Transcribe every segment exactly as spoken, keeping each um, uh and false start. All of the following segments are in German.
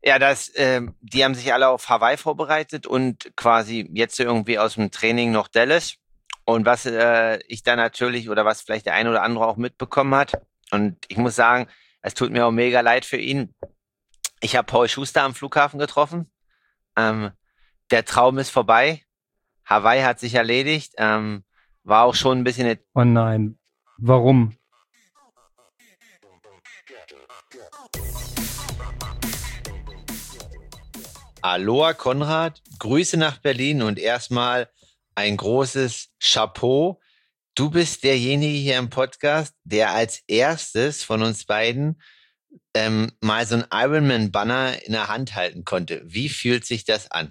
Ja, das, ähm, die haben sich alle auf Hawaii vorbereitet und quasi jetzt so irgendwie aus dem Training noch Dallas. Und was äh, ich da natürlich oder was vielleicht der eine oder andere auch mitbekommen hat. Und ich muss sagen, es tut mir auch mega leid für ihn. Ich habe Paul Schuster am Flughafen getroffen. Ähm, Der Traum ist vorbei. Hawaii hat sich erledigt. Ähm, war auch schon ein bisschen eine. Oh nein, warum? Aloha Konrad, Grüße nach Berlin und erstmal ein großes Chapeau. Du bist derjenige hier im Podcast, der als erstes von uns beiden ähm, mal so ein Ironman-Banner in der Hand halten konnte. Wie fühlt sich das an?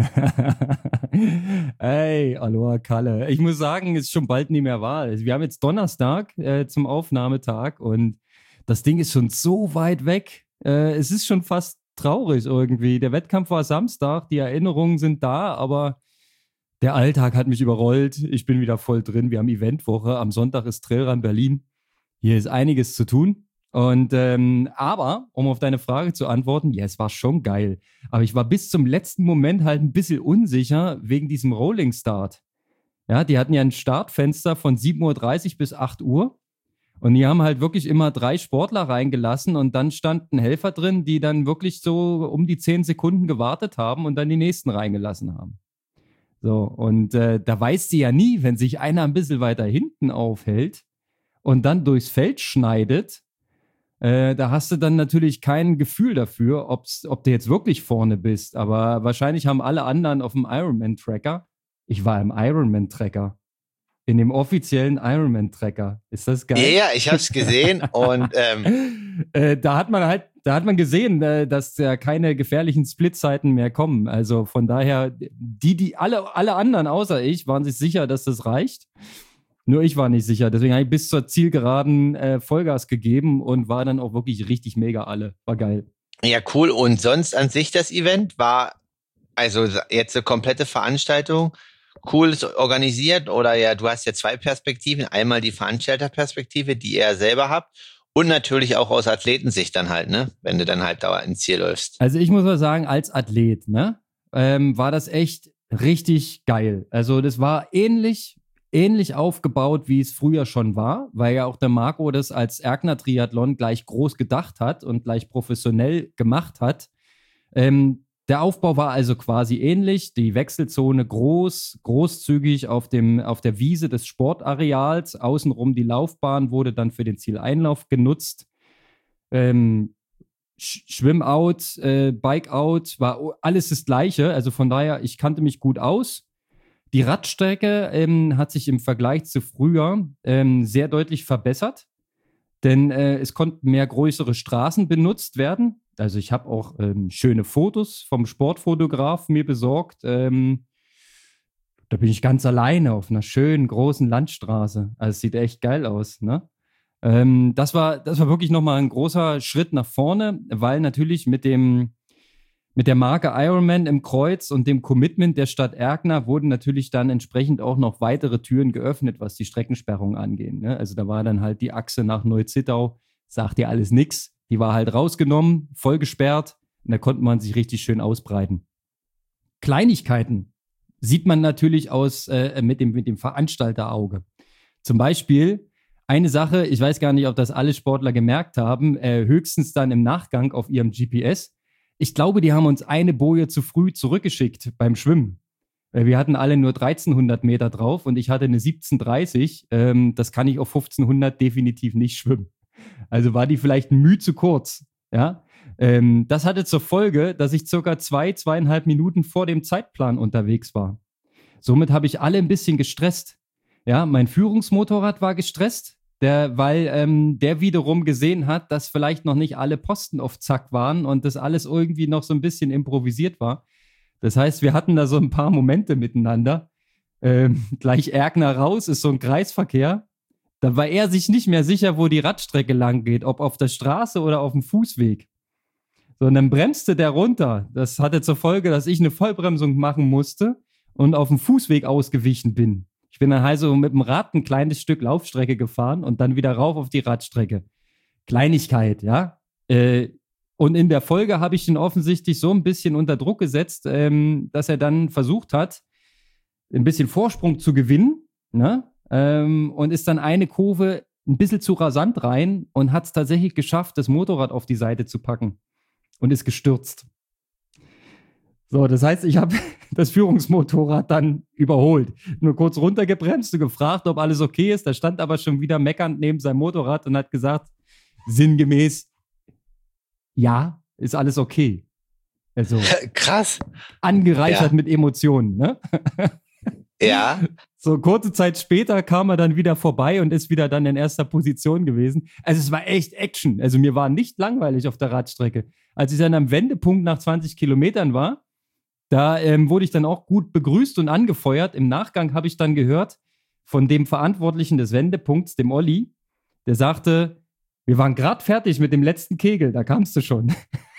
Hey, Aloha Kalle. Ich muss sagen, es ist schon bald nie mehr wahr. Wir haben jetzt Donnerstag äh, zum Aufnahmetag und das Ding ist schon so weit weg. Äh, es ist schon fast traurig irgendwie. Der Wettkampf war Samstag, die Erinnerungen sind da, aber der Alltag hat mich überrollt. Ich bin wieder voll drin. Wir haben Eventwoche. Am Sonntag ist Trailrun Berlin. Hier ist einiges zu tun. Und ähm, aber, um auf deine Frage zu antworten, ja, es war schon geil. Aber ich war bis zum letzten Moment halt ein bisschen unsicher wegen diesem Rolling Start. Ja, die hatten ja ein Startfenster von sieben Uhr dreißig bis acht Uhr. Und die haben halt wirklich immer drei Sportler reingelassen und dann standen Helfer drin, die dann wirklich so um die zehn Sekunden gewartet haben und dann die nächsten reingelassen haben. So, und äh, da weißt du ja nie, wenn sich einer ein bisschen weiter hinten aufhält und dann durchs Feld schneidet, äh, da hast du dann natürlich kein Gefühl dafür, ob's, ob du jetzt wirklich vorne bist. Aber wahrscheinlich haben alle anderen auf dem Ironman-Tracker. Ich war im Ironman-Tracker. In dem offiziellen Ironman-Tracker. Ist das geil? Ja, ja, ich habe es gesehen und ähm, äh, da hat man halt, da hat man gesehen, äh, dass ja keine gefährlichen Splitzeiten mehr kommen. Also von daher, die, die alle, alle anderen außer ich waren sich sicher, dass das reicht. Nur ich war nicht sicher. Deswegen habe ich bis zur Zielgeraden äh, Vollgas gegeben und war dann auch wirklich richtig mega alle. War geil. ja, cool. Und sonst an sich das Event war also jetzt eine komplette Veranstaltung. Cool organisiert oder ja, du hast ja zwei Perspektiven. Einmal die Veranstalterperspektive, die ihr selber habt und natürlich auch aus Athletensicht dann halt, ne, wenn du dann halt da ins Ziel läufst. Also ich muss mal sagen, als Athlet, ne, ähm, war das echt richtig geil. Also das war ähnlich, ähnlich aufgebaut, wie es früher schon war, weil ja auch der Marco das als Erkner-Triathlon gleich groß gedacht hat und gleich professionell gemacht hat. Ähm, Der Aufbau war also quasi ähnlich, die Wechselzone groß, großzügig auf, dem, auf der Wiese des Sportareals, außenrum die Laufbahn wurde dann für den Zieleinlauf genutzt. Ähm, Schwimmout, äh, Bikeout, war alles das Gleiche, also von daher, ich kannte mich gut aus. Die Radstrecke ähm, hat sich im Vergleich zu früher ähm, sehr deutlich verbessert, denn äh, es konnten mehr größere Straßen benutzt werden. Also ich habe auch ähm, schöne Fotos vom Sportfotograf mir besorgt. Ähm, da bin ich ganz alleine auf einer schönen großen Landstraße. Also es sieht echt geil aus, ne? Ähm, das war, das war wirklich nochmal ein großer Schritt nach vorne, weil natürlich mit dem, mit der Marke Ironman im Kreuz und dem Commitment der Stadt Erkner wurden natürlich dann entsprechend auch noch weitere Türen geöffnet, was die Streckensperrung angeht, ne? Also da war dann halt die Achse nach Neuzittau, sagt ja alles nix. Die war halt rausgenommen, voll gesperrt und da konnte man sich richtig schön ausbreiten. Kleinigkeiten sieht man natürlich aus äh, mit dem, mit dem Veranstalterauge. Zum Beispiel eine Sache, ich weiß gar nicht, ob das alle Sportler gemerkt haben, äh, höchstens dann im Nachgang auf ihrem G P S. Ich glaube, die haben uns eine Boje zu früh zurückgeschickt beim Schwimmen. Wir hatten alle nur dreizehnhundert Meter drauf und ich hatte eine siebzehn dreißig. Ähm, das kann ich auf fünfzehnhundert definitiv nicht schwimmen. Also war die vielleicht ein Mühe zu kurz. Ja? Ähm, das hatte zur Folge, dass ich circa zwei, zweieinhalb Minuten vor dem Zeitplan unterwegs war. Somit habe ich alle ein bisschen gestresst. Ja, mein Führungsmotorrad war gestresst, der, weil ähm, der wiederum gesehen hat, dass vielleicht noch nicht alle Posten auf Zack waren und das alles irgendwie noch so ein bisschen improvisiert war. Das heißt, wir hatten da so ein paar Momente miteinander. Ähm, gleich Erkner raus, ist so ein Kreisverkehr. Da war er sich nicht mehr sicher, wo die Radstrecke lang geht, ob auf der Straße oder auf dem Fußweg. So, und dann bremste der runter. Das hatte zur Folge, dass ich eine Vollbremsung machen musste und auf dem Fußweg ausgewichen bin. Ich bin dann also mit dem Rad ein kleines Stück Laufstrecke gefahren und dann wieder rauf auf die Radstrecke. Kleinigkeit, ja. Äh, Und in der Folge habe ich ihn offensichtlich so ein bisschen unter Druck gesetzt, ähm, dass er dann versucht hat, ein bisschen Vorsprung zu gewinnen, ne? Ähm, und ist dann eine Kurve ein bisschen zu rasant rein und hat es tatsächlich geschafft, das Motorrad auf die Seite zu packen und ist gestürzt. So, das heißt, ich habe das Führungsmotorrad dann überholt. Nur kurz runtergebremst und gefragt, ob alles okay ist. Da stand aber schon wieder meckernd neben seinem Motorrad und hat gesagt, sinngemäß, ja, ist alles okay. Also krass. Angereichert ja. mit Emotionen, ne? Ja. So kurze Zeit später kam er dann wieder vorbei und ist wieder dann in erster Position gewesen. Also es war echt Action. Also mir war nicht langweilig auf der Radstrecke. Als ich dann am Wendepunkt nach zwanzig Kilometern war, da ähm, wurde ich dann auch gut begrüßt und angefeuert. Im Nachgang habe ich dann gehört von dem Verantwortlichen des Wendepunkts, dem Olli, der sagte, wir waren gerade fertig mit dem letzten Kegel, da kamst du schon.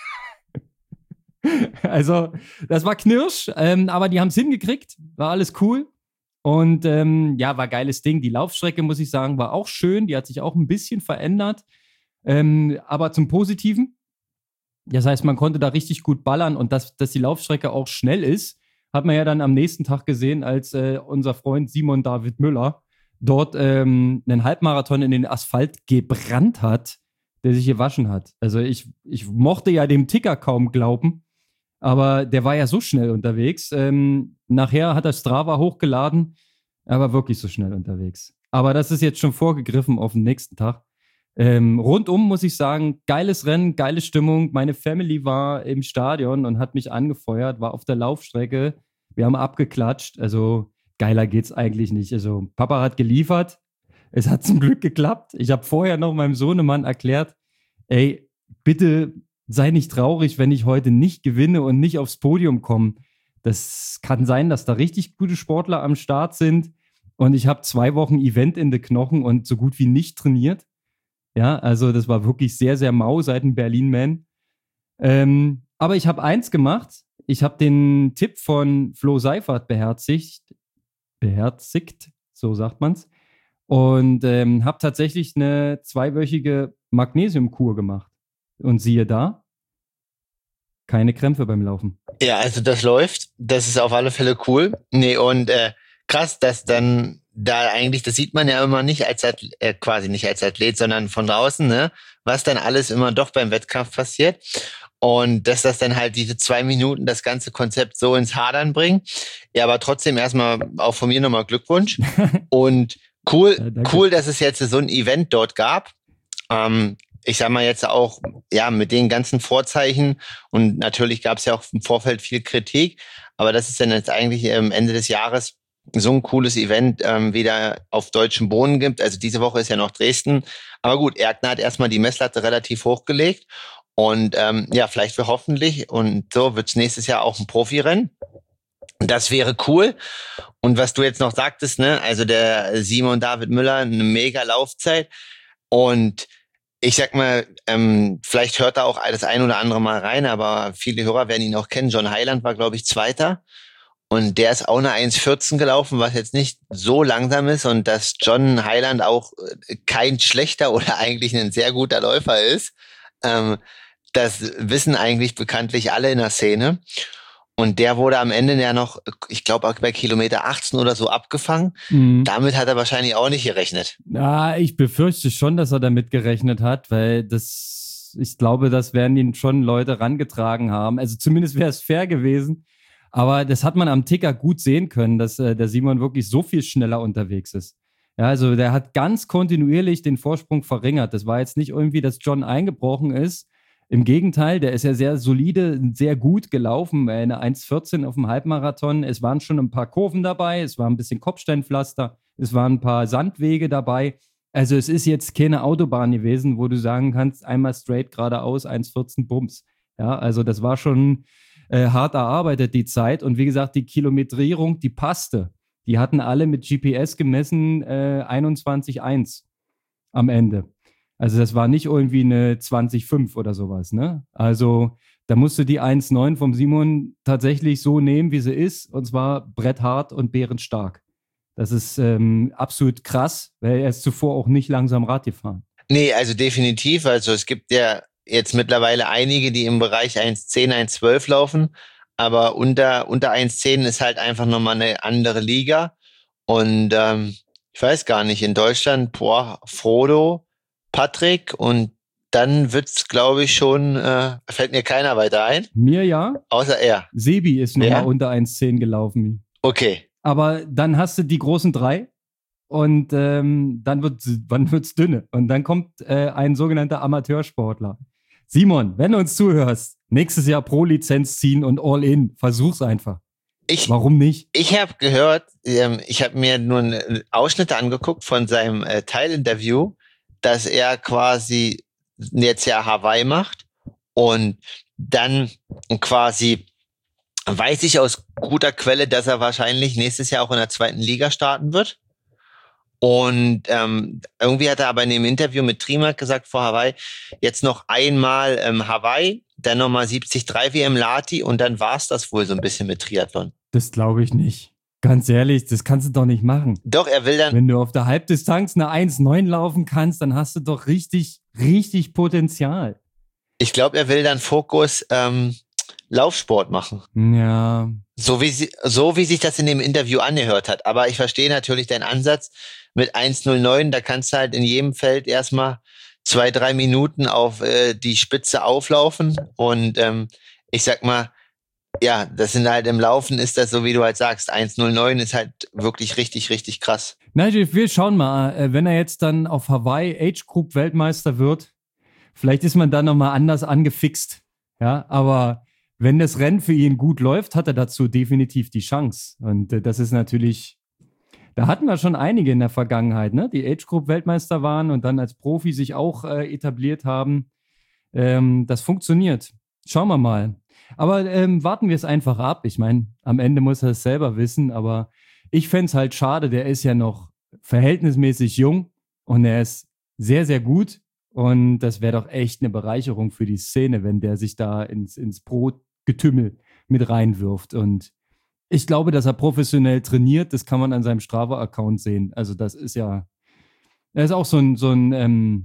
Also, das war Knirsch, ähm, aber die haben es hingekriegt, war alles cool. Und ähm, ja, war geiles Ding. Die Laufstrecke, muss ich sagen, war auch schön, die hat sich auch ein bisschen verändert, ähm, aber zum Positiven. Das heißt, man konnte da richtig gut ballern und dass, dass die Laufstrecke auch schnell ist, hat man ja dann am nächsten Tag gesehen, als äh, unser Freund Simon David Müller dort ähm, einen Halbmarathon in den Asphalt gebrannt hat, der sich gewaschen hat. Also ich, ich mochte ja dem Ticker kaum glauben, aber der war ja so schnell unterwegs. Ähm, nachher hat er Strava hochgeladen, er war wirklich so schnell unterwegs. Aber das ist jetzt schon vorgegriffen auf den nächsten Tag. Ähm, rundum muss ich sagen, geiles Rennen, geile Stimmung. Meine Family war im Stadion und hat mich angefeuert, war auf der Laufstrecke. Wir haben abgeklatscht. Also geiler geht's eigentlich nicht. Also Papa hat geliefert. Es hat zum Glück geklappt. Ich habe vorher noch meinem Sohnemann erklärt, ey, bitte sei nicht traurig, wenn ich heute nicht gewinne und nicht aufs Podium komme. Das kann sein, dass da richtig gute Sportler am Start sind. Und ich habe zwei Wochen Event in den Knochen und so gut wie nicht trainiert. Ja, also das war wirklich sehr, sehr mau seit dem Berlin-Man. Ähm, aber ich habe eins gemacht. Ich habe den Tipp von Flo Seifert beherzigt. Beherzigt, so sagt man's. Und ähm, habe tatsächlich eine zweiwöchige Magnesiumkur gemacht. Und siehe da, keine Krämpfe beim Laufen. Ja, also das läuft. Das ist auf alle Fälle cool. Nee, und äh, krass, dass dann da eigentlich, das sieht man ja immer nicht als Athlet, äh, quasi nicht als Athlet, sondern von draußen, ne, was dann alles immer doch beim Wettkampf passiert. Und dass das dann halt diese zwei Minuten das ganze Konzept so ins Hadern bringen. Ja, aber trotzdem erstmal auch von mir nochmal Glückwunsch. Und cool, ja, cool, dass es jetzt so ein Event dort gab. Ähm, ich sag mal jetzt auch, ja, mit den ganzen Vorzeichen und natürlich gab es ja auch im Vorfeld viel Kritik, aber das ist dann jetzt eigentlich am Ende des Jahres so ein cooles Event ähm, wieder auf deutschem Boden gibt. Also diese Woche ist ja noch Dresden. Aber gut, Erkner hat erstmal die Messlatte relativ hochgelegt und ähm, ja, vielleicht für hoffentlich und so wird's nächstes Jahr auch ein Profirennen. Das wäre cool. Und was du jetzt noch sagtest, ne, also der Simon David Müller, eine mega Laufzeit und ich sag mal, ähm, vielleicht hört da auch das ein oder andere mal rein, aber viele Hörer werden ihn auch kennen. John Hyland war, glaube ich, Zweiter. Und der ist auch eine eins vierzehn gelaufen, was jetzt nicht so langsam ist. Und dass John Hyland auch kein schlechter oder eigentlich ein sehr guter Läufer ist, ähm, das wissen eigentlich bekanntlich alle in der Szene. Und der wurde am Ende ja noch, ich glaube, bei Kilometer achtzehn oder so abgefangen. Mhm. Damit hat er wahrscheinlich auch nicht gerechnet. Ja, ich befürchte schon, dass er damit gerechnet hat, weil das, ich glaube, das werden ihn schon Leute rangetragen haben. Also zumindest wäre es fair gewesen. Aber das hat man am Ticker gut sehen können, dass äh, der Simon wirklich so viel schneller unterwegs ist. Ja, also der hat ganz kontinuierlich den Vorsprung verringert. Das war jetzt nicht irgendwie, dass John eingebrochen ist. Im Gegenteil, der ist ja sehr solide, sehr gut gelaufen. Eine eins vierzehn auf dem Halbmarathon. Es waren schon ein paar Kurven dabei, es war ein bisschen Kopfsteinpflaster, es waren ein paar Sandwege dabei. Also es ist jetzt keine Autobahn gewesen, wo du sagen kannst, einmal straight geradeaus, eins vierzehn Bums. Ja, also das war schon äh, hart erarbeitet, die Zeit. Und wie gesagt, die Kilometrierung, die passte. Die hatten alle mit G P S gemessen äh, einundzwanzig eins am Ende. Also das war nicht irgendwie eine zwanzig fünf oder sowas, ne? Also da musst du die eins neun vom Simon tatsächlich so nehmen, wie sie ist, und zwar bretthart und bärenstark. Das ist ähm, absolut krass, weil er ist zuvor auch nicht langsam Rad gefahren. Nee, also definitiv. Also es gibt ja jetzt mittlerweile einige, die im Bereich eins zehn, eins zwölf laufen, aber unter, unter eins zehn ist halt einfach nochmal eine andere Liga. Und ähm, ich weiß gar nicht, in Deutschland, boah, Frodo, Patrick und dann wird's, glaube ich, schon, äh, fällt mir keiner weiter ein. Mir ja. Außer er. Sebi ist nochmal Ja? unter eins zehn gelaufen. Okay. Aber dann hast du die großen drei und ähm, dann wird wann wird's dünne. Und dann kommt äh, ein sogenannter Amateursportler. Simon, wenn du uns zuhörst, nächstes Jahr Pro-Lizenz ziehen und All-In. Versuch's einfach. Ich, Warum nicht? Ich habe gehört, ähm, ich habe mir nur eine Ausschnitte angeguckt von seinem äh, Teilinterview, dass er quasi jetzt ja Hawaii macht und dann quasi weiß ich aus guter Quelle, dass er wahrscheinlich nächstes Jahr auch in der zweiten Liga starten wird. Und ähm, irgendwie hat er aber in dem Interview mit Trimark gesagt vor Hawaii, jetzt noch einmal ähm, Hawaii, dann nochmal siebzig drei W M Lati und dann war's das wohl so ein bisschen mit Triathlon. Das glaube ich nicht. Ganz ehrlich, das kannst du doch nicht machen. Doch, er will dann... Wenn du auf der Halbdistanz eine eins neun laufen kannst, dann hast du doch richtig, richtig Potenzial. Ich glaube, er will dann Fokus ähm, Laufsport machen. Ja. So wie, sie, so wie sich das in dem Interview angehört hat. Aber ich verstehe natürlich deinen Ansatz mit eins null neun. Da kannst du halt in jedem Feld erstmal zwei, drei Minuten auf äh, die Spitze auflaufen. Und ähm, ich sag mal, ja, das sind halt im Laufen ist das so, wie du halt sagst, eins null neun ist halt wirklich richtig, richtig krass. Nigel, wir schauen mal, wenn er jetzt dann auf Hawaii Age Group Weltmeister wird, vielleicht ist man dann nochmal anders angefixt. Ja, aber wenn das Rennen für ihn gut läuft, hat er dazu definitiv die Chance. Und äh, das ist natürlich, da hatten wir schon einige in der Vergangenheit, ne, die Age Group Weltmeister waren und dann als Profi sich auch äh, etabliert haben. Ähm, das funktioniert. Schauen wir mal. Aber ähm, warten wir es einfach ab. Ich meine, am Ende muss er es selber wissen, aber ich fände es halt schade, der ist ja noch verhältnismäßig jung und er ist sehr, sehr gut und das wäre doch echt eine Bereicherung für die Szene, wenn der sich da ins, ins Pro-Getümmel mit reinwirft und ich glaube, dass er professionell trainiert, das kann man an seinem Strava-Account sehen. Also das ist ja, er ist auch so ein, so ein ähm,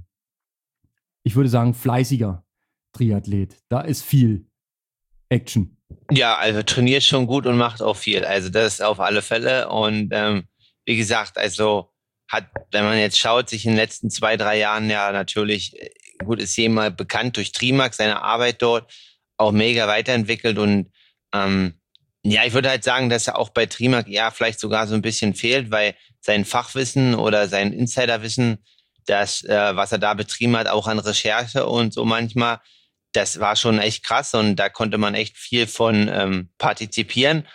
ich würde sagen, fleißiger Triathlet. Da ist viel Action. Ja, also trainiert schon gut und macht auch viel. Also das auf alle Fälle. Und ähm, wie gesagt, also hat, wenn man jetzt schaut, sich in den letzten zwei, drei Jahren ja natürlich, gut, ist jemand bekannt durch Trimark, seine Arbeit dort auch mega weiterentwickelt. Und ähm, ja, ich würde halt sagen, dass er auch bei Trimark ja vielleicht sogar so ein bisschen fehlt, weil sein Fachwissen oder sein Insiderwissen, das, äh, was er da betrieben hat, auch an Recherche und so manchmal, das war schon echt krass und da konnte man echt viel von ähm, partizipieren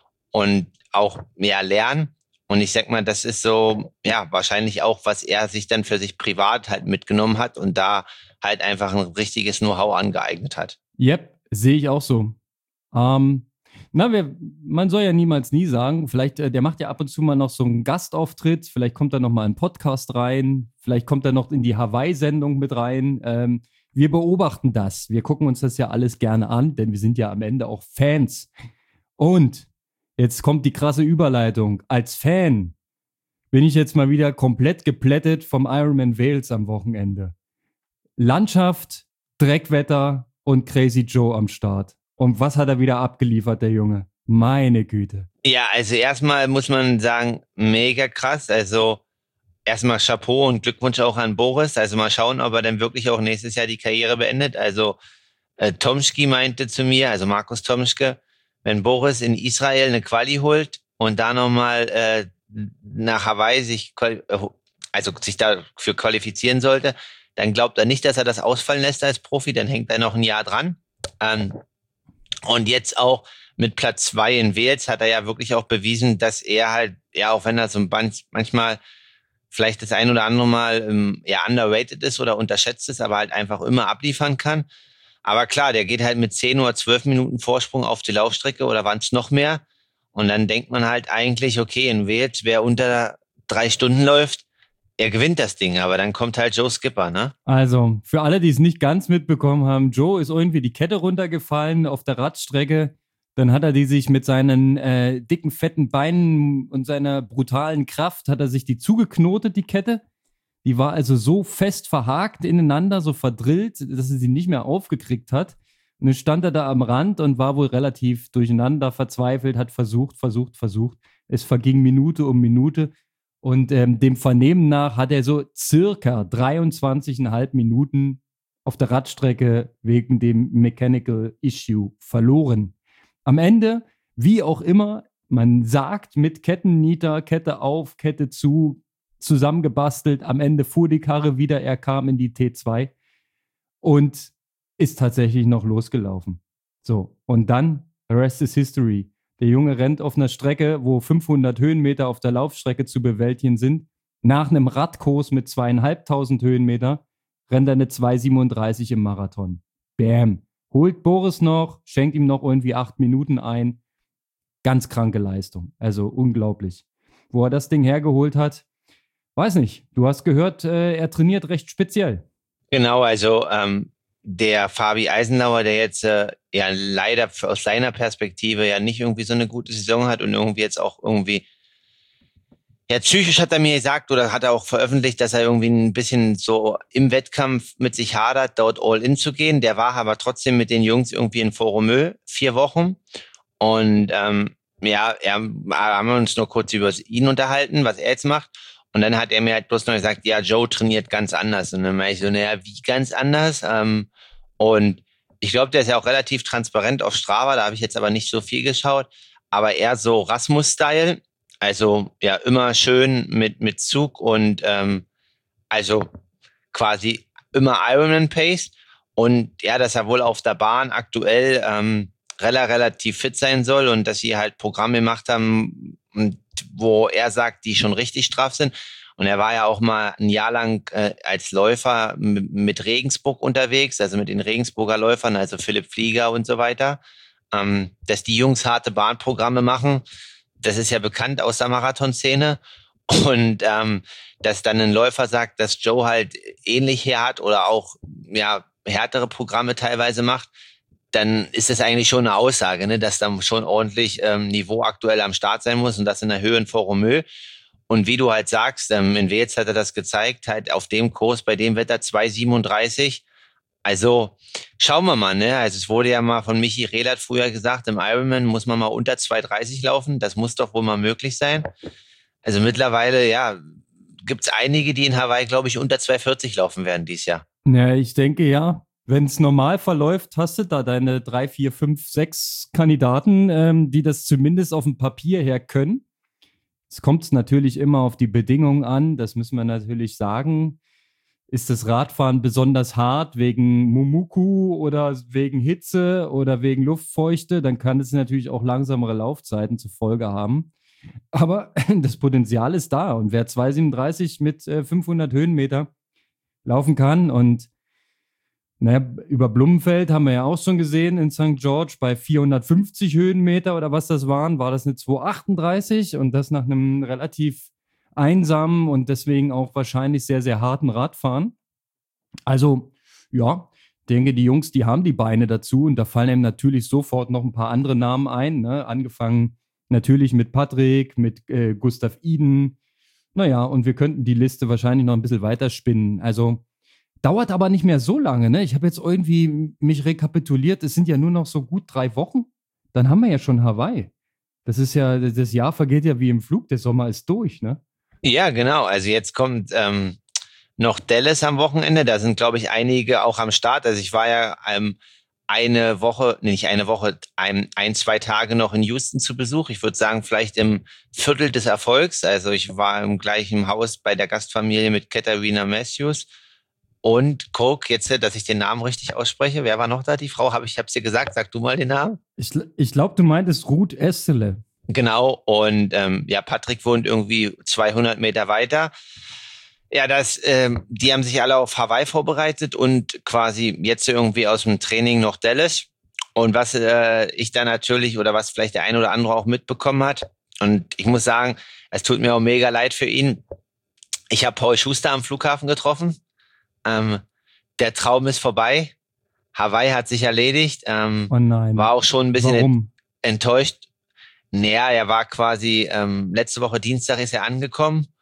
und auch mehr lernen. Und ich sag mal, das ist so, ja, wahrscheinlich auch, was er sich dann für sich privat halt mitgenommen hat und da halt einfach ein richtiges Know-how angeeignet hat. Yep, sehe ich auch so. Ähm, na, wir, man soll ja niemals nie sagen, vielleicht, äh, der macht ja ab und zu mal noch so einen Gastauftritt, vielleicht kommt er noch mal in einen Podcast rein, vielleicht kommt er noch in die Hawaii-Sendung mit rein. Ähm, Wir beobachten das. Wir gucken uns das ja alles gerne an, denn wir sind ja am Ende auch Fans. Und jetzt kommt die krasse Überleitung. Als Fan bin ich jetzt mal wieder komplett geplättet vom Ironman Wales am Wochenende. Landschaft, Dreckwetter und Crazy Joe am Start. Und was hat er wieder abgeliefert, der Junge? Meine Güte. Ja, also erstmal muss man sagen, mega krass. Also erstmal Chapeau und Glückwunsch auch an Boris. Also mal schauen, ob er dann wirklich auch nächstes Jahr die Karriere beendet. Also äh, Tomski meinte zu mir, also Markus Tomschke, wenn Boris in Israel eine Quali holt und da nochmal äh, nach Hawaii sich, also sich dafür qualifizieren sollte, dann glaubt er nicht, dass er das ausfallen lässt als Profi. Dann hängt er noch ein Jahr dran. Ähm, und jetzt auch mit Platz zwei in Wales hat er ja wirklich auch bewiesen, dass er halt, ja, auch wenn er so manchmal vielleicht das ein oder andere Mal ähm, ja underrated ist oder unterschätzt ist, aber halt einfach immer abliefern kann. Aber klar, der geht halt mit zehn oder zwölf Minuten Vorsprung auf die Laufstrecke oder waren es noch mehr. Und dann denkt man halt eigentlich, okay, in Wales, wer unter drei Stunden läuft, er gewinnt das Ding. Aber dann kommt halt Joe Skipper, ne? Also, für alle, die es nicht ganz mitbekommen haben, Joe ist irgendwie die Kette runtergefallen auf der Radstrecke. Dann hat er die sich mit seinen äh, dicken, fetten Beinen und seiner brutalen Kraft, hat er sich die zugeknotet, die Kette. Die war also so fest verhakt ineinander, so verdrillt, dass sie sie nicht mehr aufgekriegt hat. Und dann stand er da am Rand und war wohl relativ durcheinander, verzweifelt, hat versucht, versucht, versucht. Es verging Minute um Minute. Und ähm, dem Vernehmen nach hat er so circa dreiundzwanzig Komma fünf Minuten auf der Radstrecke wegen dem Mechanical Issue verloren. Am Ende, wie auch immer, man sagt mit Kettennieter, Kette auf, Kette zu, zusammengebastelt. Am Ende fuhr die Karre wieder, er kam in die T zwei und ist tatsächlich noch losgelaufen. So, und dann, the rest is history. Der Junge rennt auf einer Strecke, wo fünfhundert Höhenmeter auf der Laufstrecke zu bewältigen sind. Nach einem Radkurs mit zweieinhalbtausend Höhenmeter rennt er eine zwei siebenunddreißig im Marathon. Bam. Holt Boris noch, schenkt ihm noch irgendwie acht Minuten ein. Ganz kranke Leistung. Also unglaublich. Wo er das Ding hergeholt hat, weiß nicht. Du hast gehört, äh, er trainiert recht speziell. Genau, also ähm, der Fabi Eisenauer, der jetzt äh, ja leider aus seiner Perspektive ja nicht irgendwie so eine gute Saison hat und irgendwie jetzt auch irgendwie, ja, psychisch hat er mir gesagt oder hat er auch veröffentlicht, dass er irgendwie ein bisschen so im Wettkampf mit sich hadert, dort all in zu gehen. Der war aber trotzdem mit den Jungs irgendwie in Foromö vier Wochen. Und ähm, ja, er, haben wir uns nur kurz über ihn unterhalten, was er jetzt macht. Und dann hat er mir halt bloß noch gesagt, ja, Joe trainiert ganz anders. Und dann war ich so, naja, wie ganz anders? Ähm, und ich glaube, der ist ja auch relativ transparent auf Strava, da habe ich jetzt aber nicht so viel geschaut. Aber eher so Rasmus-Style. Also ja, immer schön mit mit Zug und ähm, also quasi immer Ironman-Pace. Und ja, dass er wohl auf der Bahn aktuell ähm, relativ fit sein soll und dass sie halt Programme gemacht haben, wo er sagt, die schon richtig straff sind. Und er war ja auch mal ein Jahr lang äh, als Läufer m- mit Regensburg unterwegs, also mit den Regensburger Läufern, also Philipp Flieger und so weiter. Ähm, dass die Jungs harte Bahnprogramme machen, das ist ja bekannt aus der Marathonszene. Und ähm, dass dann ein Läufer sagt, dass Joe halt ähnlich her hat oder auch ja härtere Programme teilweise macht, dann ist das eigentlich schon eine Aussage, ne, dass da schon ordentlich ähm, Niveau aktuell am Start sein muss und das in der Höhe in Foromö. Und wie du halt sagst, ähm, in Wels hat er das gezeigt, halt auf dem Kurs, bei dem Wetter zwei siebenunddreißig. Also schauen wir mal, ne? Also es wurde ja mal von Michi Rehlert früher gesagt, im Ironman muss man mal unter zwei dreißig laufen. Das muss doch wohl mal möglich sein. Also mittlerweile, ja, gibt's einige, die in Hawaii, glaube ich, unter zwei vierzig laufen werden dieses Jahr. Ja, ich denke ja. Wenn es normal verläuft, hast du da deine drei, vier, fünf, sechs Kandidaten, ähm, die das zumindest auf dem Papier her können. Es kommt natürlich immer auf die Bedingungen an, das müssen wir natürlich sagen. Ist das Radfahren besonders hart wegen Mumuku oder wegen Hitze oder wegen Luftfeuchte, dann kann es natürlich auch langsamere Laufzeiten zur Folge haben. Aber das Potenzial ist da. Und wer zwei siebenunddreißig mit äh, fünfhundert Höhenmeter laufen kann und naja, über Blumenfeld haben wir ja auch schon gesehen in Sankt George bei vierhundertfünfzig Höhenmeter oder was das waren, war das eine zwei achtunddreißig und das nach einem relativ einsamen und deswegen auch wahrscheinlich sehr, sehr harten Radfahren. Also, ja, ich denke, die Jungs, die haben die Beine dazu und da fallen einem natürlich sofort noch ein paar andere Namen ein, ne? Angefangen natürlich mit Patrick, mit äh, Gustav Iden. Naja, und wir könnten die Liste wahrscheinlich noch ein bisschen weiter spinnen. Also, dauert aber nicht mehr so lange, ne? Ich habe jetzt irgendwie mich rekapituliert, es sind ja nur noch so gut drei Wochen. Dann haben wir ja schon Hawaii. Das ist ja, das Jahr vergeht ja wie im Flug, der Sommer ist durch, ne? Ja, genau. Also jetzt kommt ähm, noch Dallas am Wochenende. Da sind, glaube ich, einige auch am Start. Also ich war ja ähm, eine Woche, nee, nicht eine Woche, ein, ein, zwei Tage noch in Houston zu Besuch. Ich würde sagen, vielleicht im Viertel des Erfolgs. Also ich war im gleichen Haus bei der Gastfamilie mit Katharina Matthews. Und Coke, jetzt, dass ich den Namen richtig ausspreche. Wer war noch da? Die Frau, habe ich hab's dir gesagt. Sag du mal den Namen. Ich, ich glaube, du meintest Ruth Estele. Genau. Und ähm, ja, Patrick wohnt irgendwie zweihundert Meter weiter. Ja, das, ähm, die haben sich alle auf Hawaii vorbereitet und quasi jetzt irgendwie aus dem Training noch Dallas. Und was äh, ich da natürlich oder was vielleicht der ein oder andere auch mitbekommen hat. Und ich muss sagen, es tut mir auch mega leid für ihn. Ich habe Paul Schuster am Flughafen getroffen. Ähm, der Traum ist vorbei. Hawaii hat sich erledigt. Ähm, oh nein. War auch schon ein bisschen Warum? enttäuscht. Naja, er war quasi, ähm, letzte Woche Dienstag ist er angekommen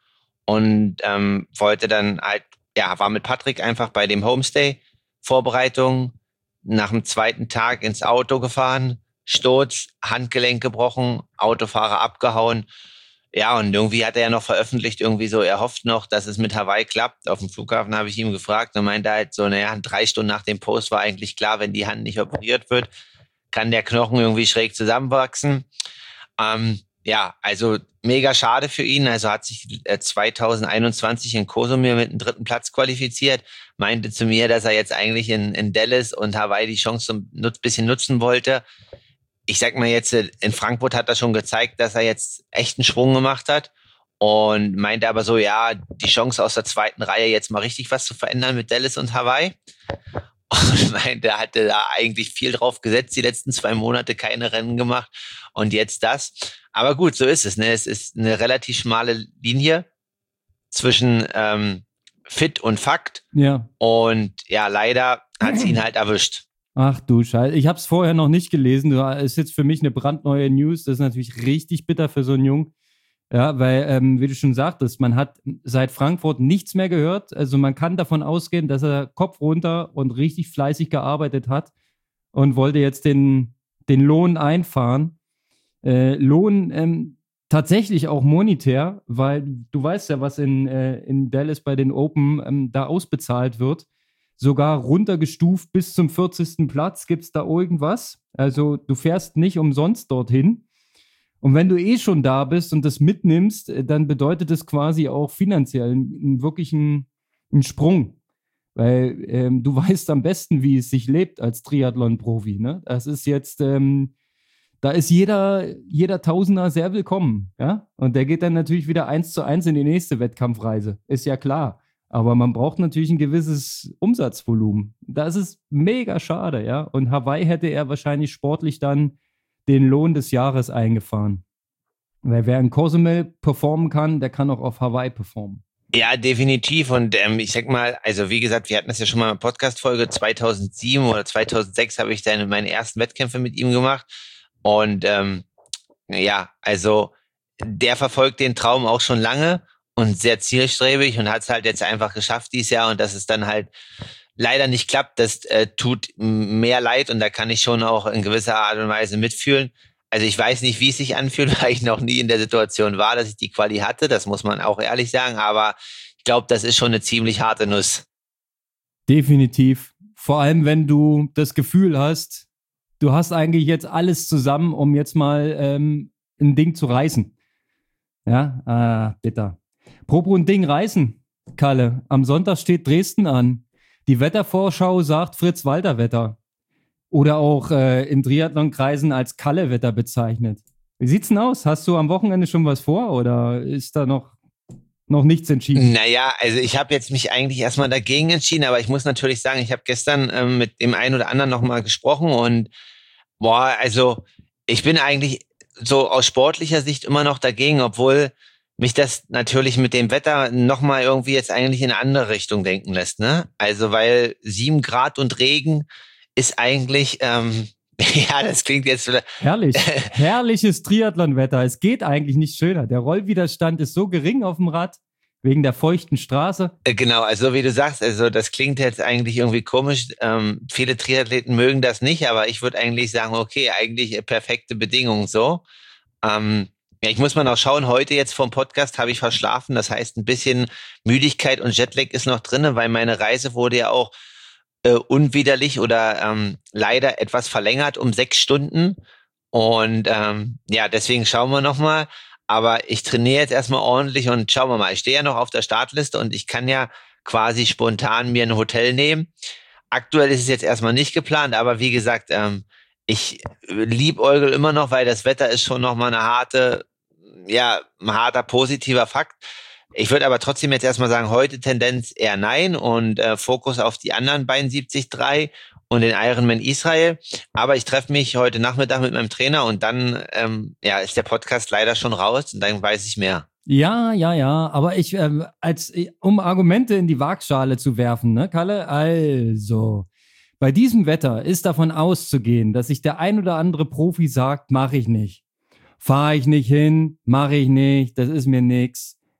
und ähm, wollte dann halt, ja, war mit Patrick einfach bei dem Homestay, Vorbereitung, nach dem zweiten Tag ins Auto gefahren, Sturz, Handgelenk gebrochen, Autofahrer abgehauen. Ja, und irgendwie hat er ja noch veröffentlicht, irgendwie so, er hofft noch, dass es mit Hawaii klappt. Auf dem Flughafen habe ich ihm gefragt und meinte halt so, naja, drei Stunden nach dem Post war eigentlich klar, wenn die Hand nicht operiert wird, kann der Knochen irgendwie schräg zusammenwachsen. Ähm, ja, also mega schade für ihn. Also hat sich äh, zwanzig einundzwanzig in Cozumel mit dem dritten Platz qualifiziert, meinte zu mir, dass er jetzt eigentlich in, in Dallas und Hawaii die Chance ein nut- bisschen nutzen wollte. Ich sag mal jetzt, in Frankfurt hat er schon gezeigt, dass er jetzt echt einen Schwung gemacht hat und meinte aber so, ja, die Chance aus der zweiten Reihe jetzt mal richtig was zu verändern mit Dallas und Hawaii. Und meinte, er hatte da eigentlich viel drauf gesetzt, die letzten zwei Monate keine Rennen gemacht und jetzt das. Aber gut, so ist es. Ne? Es ist eine relativ schmale Linie zwischen ähm, Fit und Fakt. Ja. Und ja, leider hat sie ihn halt erwischt. Ach du Scheiße, ich habe es vorher noch nicht gelesen. Das ist jetzt für mich eine brandneue News. Das ist natürlich richtig bitter für so einen Jungen. Ja, weil, ähm, wie du schon sagtest, man hat seit Frankfurt nichts mehr gehört. Also man kann davon ausgehen, dass er Kopf runter und richtig fleißig gearbeitet hat und wollte jetzt den, den Lohn einfahren. Äh, Lohn ähm, tatsächlich auch monetär, weil du weißt ja, was in, äh, in Dallas bei den Open ähm, da ausbezahlt wird. Sogar runtergestuft bis zum vierzigsten Platz gibt es da irgendwas. Also du fährst nicht umsonst dorthin. Und wenn du eh schon da bist und das mitnimmst, dann bedeutet das quasi auch finanziell einen wirklichen einen Sprung. Weil ähm, du weißt am besten, wie es sich lebt als Triathlon-Profi. Ne? Das ist jetzt, ähm, da ist jeder, jeder Tausender sehr willkommen. Ja? Und der geht dann natürlich wieder eins zu eins in die nächste Wettkampfreise. Ist ja klar. Aber man braucht natürlich ein gewisses Umsatzvolumen. Das ist mega schade, ja. Und Hawaii hätte er wahrscheinlich sportlich dann den Lohn des Jahres eingefahren. Weil wer in Cozumel performen kann, der kann auch auf Hawaii performen. Ja, definitiv. Und ähm, ich sag mal, also wie gesagt, wir hatten das ja schon mal in der Podcast-Folge, zweitausendsieben oder zweitausendsechs habe ich dann meine ersten Wettkämpfe mit ihm gemacht. Und ähm, ja, also der verfolgt den Traum auch schon lange und sehr zielstrebig und hat es halt jetzt einfach geschafft dieses Jahr. Und dass es dann halt leider nicht klappt, das äh, tut mehr leid und da kann ich schon auch in gewisser Art und Weise mitfühlen. Also ich weiß nicht, wie es sich anfühlt, weil ich noch nie in der Situation war, dass ich die Quali hatte. Das muss man auch ehrlich sagen. Aber ich glaube, das ist schon eine ziemlich harte Nuss. Definitiv. Vor allem, wenn du das Gefühl hast, du hast eigentlich jetzt alles zusammen, um jetzt mal ähm, ein Ding zu reißen. Ja, ah, bitter. Apropos ein Ding reißen, Kalle. Am Sonntag steht Dresden an. Die Wettervorschau sagt Fritz-Walter-Wetter. Oder auch äh, in Triathlon-Kreisen als Kalle-Wetter bezeichnet. Wie sieht's denn aus? Hast du am Wochenende schon was vor oder ist da noch, noch nichts entschieden? Naja, also ich habe jetzt mich eigentlich erstmal dagegen entschieden, aber ich muss natürlich sagen, ich habe gestern ähm, mit dem einen oder anderen nochmal gesprochen und boah, also ich bin eigentlich so aus sportlicher Sicht immer noch dagegen, obwohl mich das natürlich mit dem Wetter nochmal irgendwie jetzt eigentlich in eine andere Richtung denken lässt, ne? Also weil sieben Grad und Regen ist eigentlich, ähm, ja, das klingt jetzt vielleicht... Herrlich, herrliches Triathlon-Wetter. Es geht eigentlich nicht schöner. Der Rollwiderstand ist so gering auf dem Rad, wegen der feuchten Straße. Genau, also wie du sagst, also das klingt jetzt eigentlich irgendwie komisch. Ähm, viele Triathleten mögen das nicht, aber ich würde eigentlich sagen, okay, eigentlich perfekte Bedingungen so. Ähm, Ja, ich muss mal noch schauen, heute jetzt vom Podcast habe ich verschlafen, das heißt ein bisschen Müdigkeit und Jetlag ist noch drinne, weil meine Reise wurde ja auch äh, unwiderlich oder ähm, leider etwas verlängert um sechs Stunden und ähm, ja, deswegen schauen wir nochmal, aber ich trainiere jetzt erstmal ordentlich und schauen wir mal, ich stehe ja noch auf der Startliste und ich kann ja quasi spontan mir ein Hotel nehmen. Aktuell ist es jetzt erstmal nicht geplant, aber wie gesagt, ähm, ich liebäugel immer noch, weil das Wetter ist schon nochmal eine harte, ja, ein harter positiver Fakt. Ich würde aber trotzdem jetzt erstmal sagen, heute Tendenz eher nein und äh, Fokus auf die anderen beiden siebzig Komma drei und den Ironman Israel. Aber ich treffe mich heute Nachmittag mit meinem Trainer und dann ähm, ja, ist der Podcast leider schon raus und dann weiß ich mehr. Ja, ja, ja, aber ich, ähm, als, um Argumente in die Waagschale zu werfen, ne, Kalle, also... Bei diesem Wetter ist davon auszugehen, dass sich der ein oder andere Profi sagt, mache ich nicht. Fahre ich nicht hin, mache ich nicht, das ist mir nix.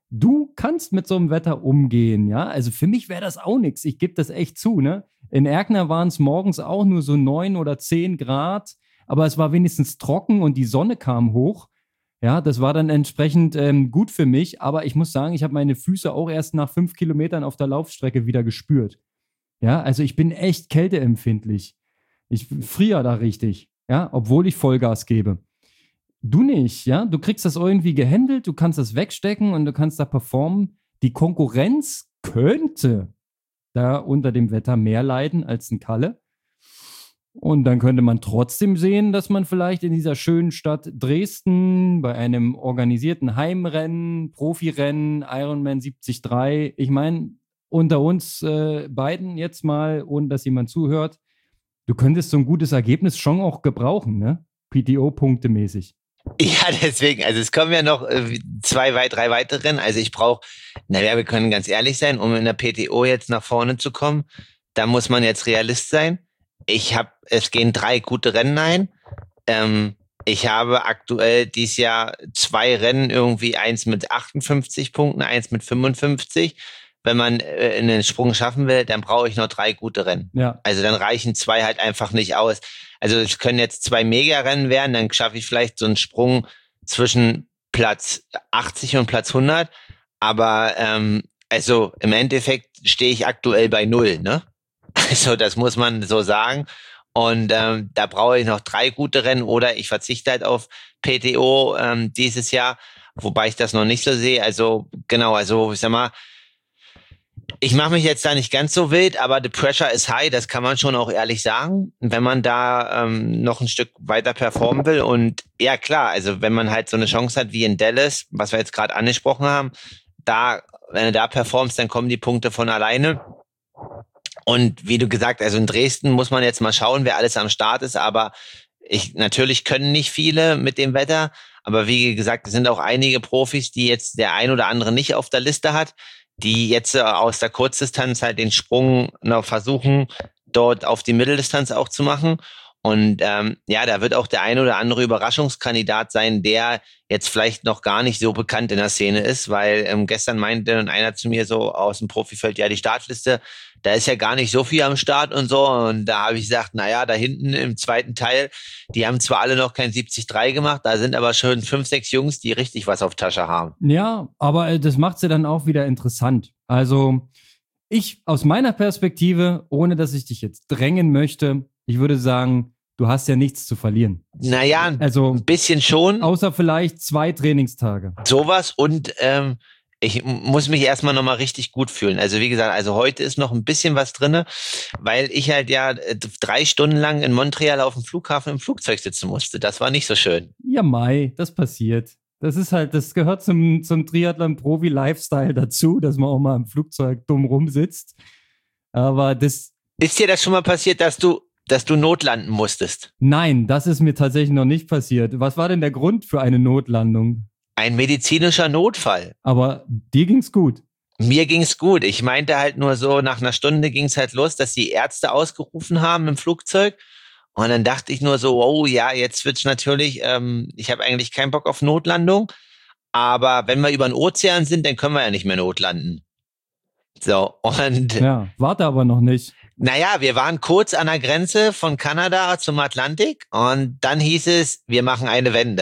du kannst mit so einem Wetter umgehen, ja. Also für mich wäre das auch nichts. Ich gebe das echt zu, ne? In Erkner waren es morgens auch nur so neun oder zehn Grad, aber es war wenigstens trocken und die Sonne kam hoch. Ja, das war dann entsprechend ähm, gut für mich, aber ich muss sagen, ich habe meine Füße auch erst nach fünf Kilometern auf der Laufstrecke wieder gespürt. Ja, also ich bin echt kälteempfindlich. Ich friere da richtig, ja, obwohl ich Vollgas gebe. Du nicht, ja, du kriegst das irgendwie gehandelt, du kannst das wegstecken und du kannst da performen. Die Konkurrenz könnte da unter dem Wetter mehr leiden als ein Kalle. Und dann könnte man trotzdem sehen, dass man vielleicht in dieser schönen Stadt Dresden bei einem organisierten Heimrennen, Profirennen, Ironman siebzig Komma drei, ich meine, unter uns äh, beiden jetzt mal, ohne dass jemand zuhört, du könntest so ein gutes Ergebnis schon auch gebrauchen, ne? P T O-Punkte mäßig. Ja, deswegen, also es kommen ja noch äh, zwei, drei weitere Rennen. Also ich brauche, naja, wir können ganz ehrlich sein, um in der P T O jetzt nach vorne zu kommen, da muss man jetzt Realist sein. Ich habe, es gehen drei gute Rennen ein. Ähm, ich habe aktuell dieses Jahr zwei Rennen, irgendwie eins mit achtundfünfzig Punkten, eins mit fünfundfünfzig. Wenn man äh, einen Sprung schaffen will, dann brauche ich noch drei gute Rennen. Ja. Also dann reichen zwei halt einfach nicht aus. Also es können jetzt zwei Mega-Rennen werden, dann schaffe ich vielleicht so einen Sprung zwischen Platz achtzig und Platz hundert. Aber ähm, also im Endeffekt stehe ich aktuell bei null, ne? Also das muss man so sagen. Und ähm, da brauche ich noch drei gute Rennen oder ich verzichte halt auf P T O ähm, dieses Jahr, wobei ich das noch nicht so sehe. Also genau, also ich sag mal, ich mache mich jetzt da nicht ganz so wild, aber the pressure is high, das kann man schon auch ehrlich sagen, wenn man da ähm, noch ein Stück weiter performen will. Und ja klar, also wenn man halt so eine Chance hat wie in Dallas, was wir jetzt gerade angesprochen haben, da, wenn du da performst, dann kommen die Punkte von alleine. Und wie du gesagt, also in Dresden muss man jetzt mal schauen, wer alles am Start ist, aber ich, natürlich können nicht viele mit dem Wetter, aber wie gesagt, es sind auch einige Profis, die jetzt der ein oder andere nicht auf der Liste hat, die jetzt äh, aus der Kurzdistanz halt den Sprung noch versuchen, dort auf die Mitteldistanz auch zu machen. Und ähm, ja, da wird auch der ein oder andere Überraschungskandidat sein, der jetzt vielleicht noch gar nicht so bekannt in der Szene ist, weil ähm, gestern meinte einer zu mir so aus dem Profifeld, ja, die Startliste, da ist ja gar nicht so viel am Start und so. Und da habe ich gesagt, naja, da hinten im zweiten Teil, die haben zwar alle noch kein siebzig Komma drei gemacht, da sind aber schon fünf, sechs Jungs, die richtig was auf Tasche haben. Ja, aber äh, das macht sie dann auch wieder interessant. Also ich aus meiner Perspektive, ohne dass ich dich jetzt drängen möchte, ich würde sagen, du hast ja nichts zu verlieren. Naja, also, ein bisschen schon. Außer vielleicht zwei Trainingstage. Sowas und ähm, ich muss mich erstmal nochmal richtig gut fühlen. Also wie gesagt, also heute ist noch ein bisschen was drinne, weil ich halt ja drei Stunden lang in Montreal auf dem Flughafen im Flugzeug sitzen musste. Das war nicht so schön. Ja, Mai, das passiert. Das ist halt, das gehört zum, zum Triathlon-Profi-Lifestyle dazu, dass man auch mal im Flugzeug dumm rumsitzt. Aber das... Ist dir das schon mal passiert, dass du dass du notlanden musstest? Nein, das ist mir tatsächlich noch nicht passiert. Was war denn der Grund für eine Notlandung? Ein medizinischer Notfall. Aber dir ging's gut. Mir ging's gut. Ich meinte halt nur so, nach einer Stunde ging's halt los, dass die Ärzte ausgerufen haben im Flugzeug. Und dann dachte ich nur so, oh ja, jetzt wird's natürlich, ähm, ich habe eigentlich keinen Bock auf Notlandung. Aber wenn wir über den Ozean sind, dann können wir ja nicht mehr notlanden. So, und... Ja, warte aber noch nicht. Naja, wir waren kurz an der Grenze von Kanada zum Atlantik und dann hieß es, wir machen eine Wende.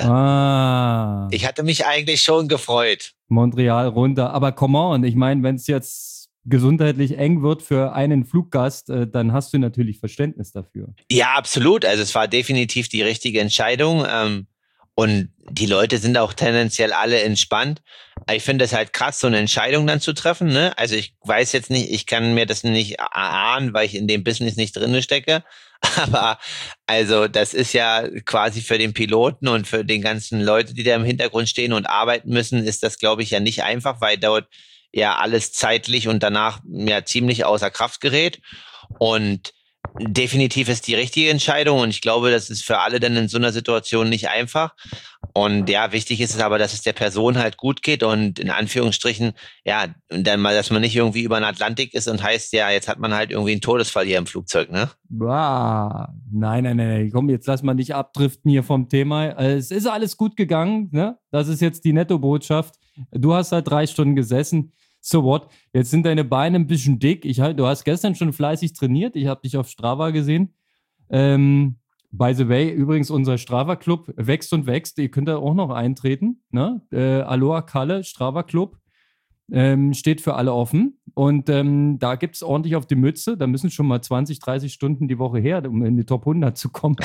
Ah. Ich hatte mich eigentlich schon gefreut. Montreal runter. Aber come on, ich meine, wenn es jetzt gesundheitlich eng wird für einen Fluggast, äh, dann hast du natürlich Verständnis dafür. Ja, absolut. Also es war definitiv die richtige Entscheidung. Ähm, und die Leute sind auch tendenziell alle entspannt. Ich finde es halt krass, so eine Entscheidung dann zu treffen, ne? Also ich weiß jetzt nicht, ich kann mir das nicht erahnen, weil ich in dem Business nicht drinne stecke. Aber also das ist ja quasi für den Piloten und für den ganzen Leute, die da im Hintergrund stehen und arbeiten müssen, ist das, glaube ich, ja nicht einfach, weil dort ja alles zeitlich und danach ja ziemlich außer Kraft gerät. Und definitiv ist die richtige Entscheidung und ich glaube, das ist für alle dann in so einer Situation nicht einfach. Und ja, wichtig ist es aber, dass es der Person halt gut geht und in Anführungsstrichen, ja, und dann mal, dass man nicht irgendwie über den Atlantik ist und heißt, ja, jetzt hat man halt irgendwie einen Todesfall hier im Flugzeug, ne? Bah, nein, nein, nein, nein, komm, jetzt lass mal nicht abdriften hier vom Thema. Es ist alles gut gegangen, ne? Das ist jetzt die Netto-Botschaft. Du hast halt drei Stunden gesessen. So what? Jetzt sind deine Beine ein bisschen dick. Ich, du hast gestern schon fleißig trainiert. Ich habe dich auf Strava gesehen. Ähm, By the way, übrigens, unser Strava-Club wächst und wächst. Ihr könnt da auch noch eintreten. Ne? Äh, Aloha Kalle, Strava-Club. Ähm, steht für alle offen. Und ähm, da gibt es ordentlich auf die Mütze. Da müssen schon mal zwanzig, dreißig Stunden die Woche her, um in die Top hundert zu kommen.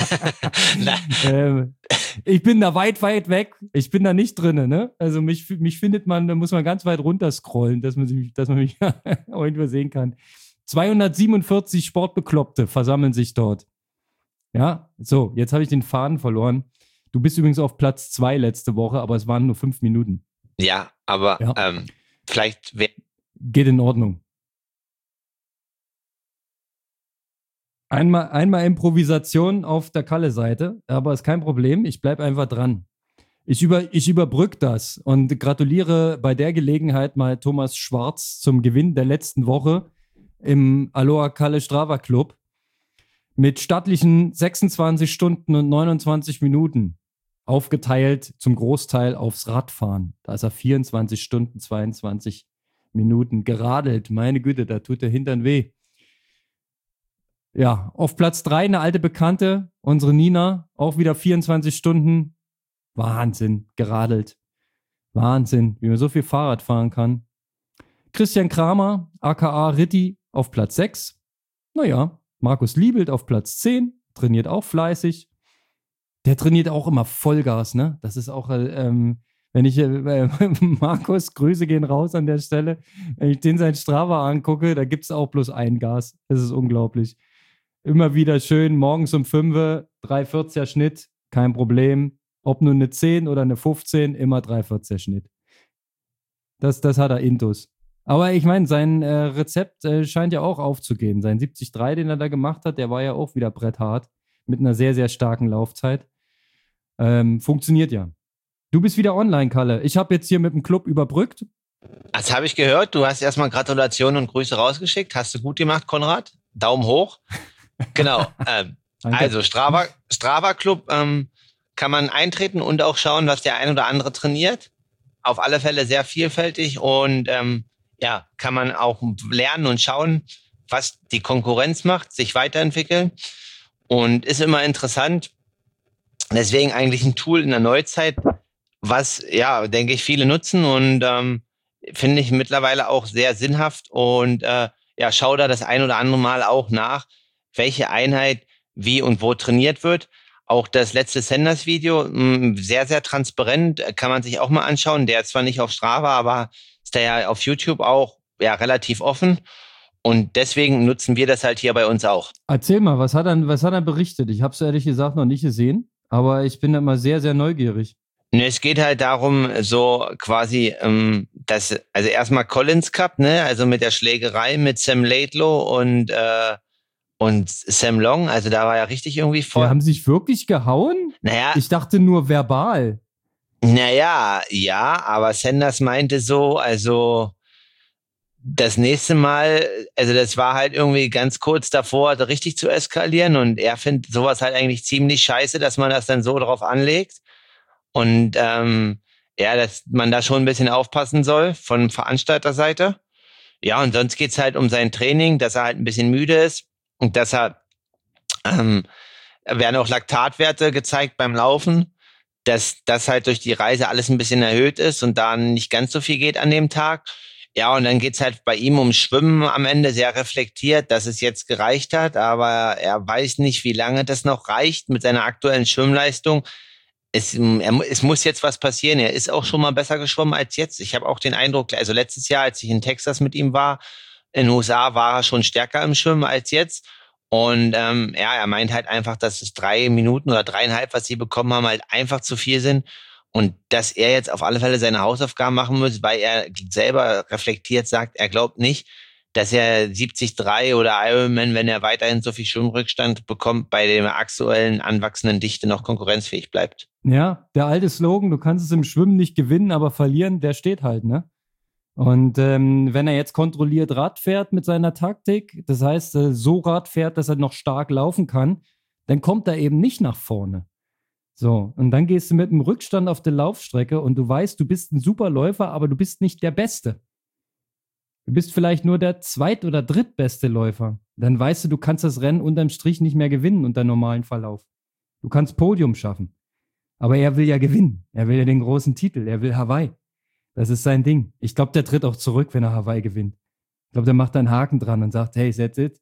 ähm, ich bin da weit, weit weg. Ich bin da nicht drin. Ne? Also mich, mich findet man, da muss man ganz weit runter scrollen, dass man, sich, dass man mich irgendwo sehen kann. zweihundertsiebenundvierzig Sportbekloppte versammeln sich dort. Ja, so, jetzt habe ich den Faden verloren. Du bist übrigens auf Platz zwei letzte Woche, aber es waren nur fünf Minuten. Ja, aber ja. Ähm, vielleicht... wär- Geht in Ordnung. Einmal, einmal Improvisation auf der Kalle-Seite, aber ist kein Problem. Ich bleibe einfach dran. Ich, über, ich überbrück das und gratuliere bei der Gelegenheit mal Thomas Schwarz zum Gewinn der letzten Woche im Aloha Kalle Strava Club. Mit stattlichen sechsundzwanzig Stunden und neunundzwanzig Minuten, aufgeteilt zum Großteil aufs Radfahren. Da ist er vierundzwanzig Stunden, zweiundzwanzig Minuten geradelt. Meine Güte, da tut der Hintern weh. Ja, auf Platz drei eine alte Bekannte, unsere Nina, auch wieder vierundzwanzig Stunden. Wahnsinn, geradelt. Wahnsinn, wie man so viel Fahrrad fahren kann. Christian Kramer, aka Ritti, auf Platz sechs. Naja, Markus Liebelt auf Platz zehn, trainiert auch fleißig. Der trainiert auch immer Vollgas, ne? Das ist auch, ähm, wenn ich, äh, Markus, Grüße gehen raus an der Stelle, wenn ich den sein Strava angucke, da gibt es auch bloß ein Gas. Das ist unglaublich. Immer wieder schön, morgens um fünf, drei vierziger Schnitt, kein Problem. Ob nur eine zehn oder eine fünfzehn, immer drei vierziger Schnitt. Das, das hat er intus. Aber ich meine, sein äh, Rezept äh, scheint ja auch aufzugehen. Sein siebzig Komma drei, den er da gemacht hat, der war ja auch wieder bretthart. Mit einer sehr, sehr starken Laufzeit. Ähm, funktioniert ja. Du bist wieder online, Kalle. Ich habe jetzt hier mit dem Club überbrückt. Das habe ich gehört. Du hast erstmal Gratulation und Grüße rausgeschickt. Hast du gut gemacht, Konrad. Daumen hoch. Genau. ähm, also Strava, Strava Club ähm, kann man eintreten und auch schauen, was der ein oder andere trainiert. Auf alle Fälle sehr vielfältig und ähm, ja, kann man auch lernen und schauen, was die Konkurrenz macht, sich weiterentwickeln und ist immer interessant. Deswegen eigentlich ein Tool in der Neuzeit, was, ja, denke ich, viele nutzen und ähm, finde ich mittlerweile auch sehr sinnhaft und äh, ja, schau da das ein oder andere Mal auch nach, welche Einheit wie und wo trainiert wird. Auch das letzte Senders-Video, mh, sehr, sehr transparent, kann man sich auch mal anschauen. Der ist zwar nicht auf Strava, aber ist da ja auf YouTube auch ja relativ offen. Und deswegen nutzen wir das halt hier bei uns auch. Erzähl mal, was hat er, was hat er berichtet? Ich habe es ehrlich gesagt noch nicht gesehen, aber ich bin da immer sehr, sehr neugierig. Ne, es geht halt darum, so quasi, ähm, dass, also erstmal Collins Cup, ne, also mit der Schlägerei mit Sam Laidlow und, äh, und Sam Long, also da war ja richtig irgendwie voll. Die haben sich wirklich gehauen? Naja. Ich dachte nur verbal. Naja, ja, aber Sanders meinte so, also das nächste Mal, also das war halt irgendwie ganz kurz davor, richtig zu eskalieren und er findet sowas halt eigentlich ziemlich scheiße, dass man das dann so drauf anlegt und ähm, ja, dass man da schon ein bisschen aufpassen soll von Veranstalterseite. Ja, und sonst geht's halt um sein Training, dass er halt ein bisschen müde ist und dass er, ähm, werden auch Laktatwerte gezeigt beim Laufen, dass das halt durch die Reise alles ein bisschen erhöht ist und da nicht ganz so viel geht an dem Tag. Ja, und dann geht's halt bei ihm um Schwimmen am Ende, sehr reflektiert, dass es jetzt gereicht hat, aber er weiß nicht, wie lange das noch reicht mit seiner aktuellen Schwimmleistung. Es, er, es muss jetzt was passieren. Er ist auch schon mal besser geschwommen als jetzt. Ich habe auch den Eindruck, also letztes Jahr, als ich in Texas mit ihm war, in den U S A war er schon stärker im Schwimmen als jetzt. Und ähm, ja, er meint halt einfach, dass es drei Minuten oder dreieinhalb, was sie bekommen haben, halt einfach zu viel sind. Und dass er jetzt auf alle Fälle seine Hausaufgaben machen muss, weil er selber reflektiert sagt, er glaubt nicht, dass er siebzig Komma drei oder Ironman, wenn er weiterhin so viel Schwimmrückstand bekommt, bei der aktuellen anwachsenden Dichte noch konkurrenzfähig bleibt. Ja, der alte Slogan, du kannst es im Schwimmen nicht gewinnen, aber verlieren, der steht halt, ne? Und ähm, wenn er jetzt kontrolliert Rad fährt mit seiner Taktik, das heißt, äh, so Rad fährt, dass er noch stark laufen kann, dann kommt er eben nicht nach vorne. So, und dann gehst du mit einem Rückstand auf der Laufstrecke und du weißt, du bist ein super Läufer, aber du bist nicht der Beste. Du bist vielleicht nur der zweit- oder drittbeste Läufer. Dann weißt du, du kannst das Rennen unterm Strich nicht mehr gewinnen unter normalen Verlauf. Du kannst Podium schaffen. Aber er will ja gewinnen. Er will ja den großen Titel. Er will Hawaii. Das ist sein Ding. Ich glaube, der tritt auch zurück, wenn er Hawaii gewinnt. Ich glaube, der macht da einen Haken dran und sagt, hey, that's it.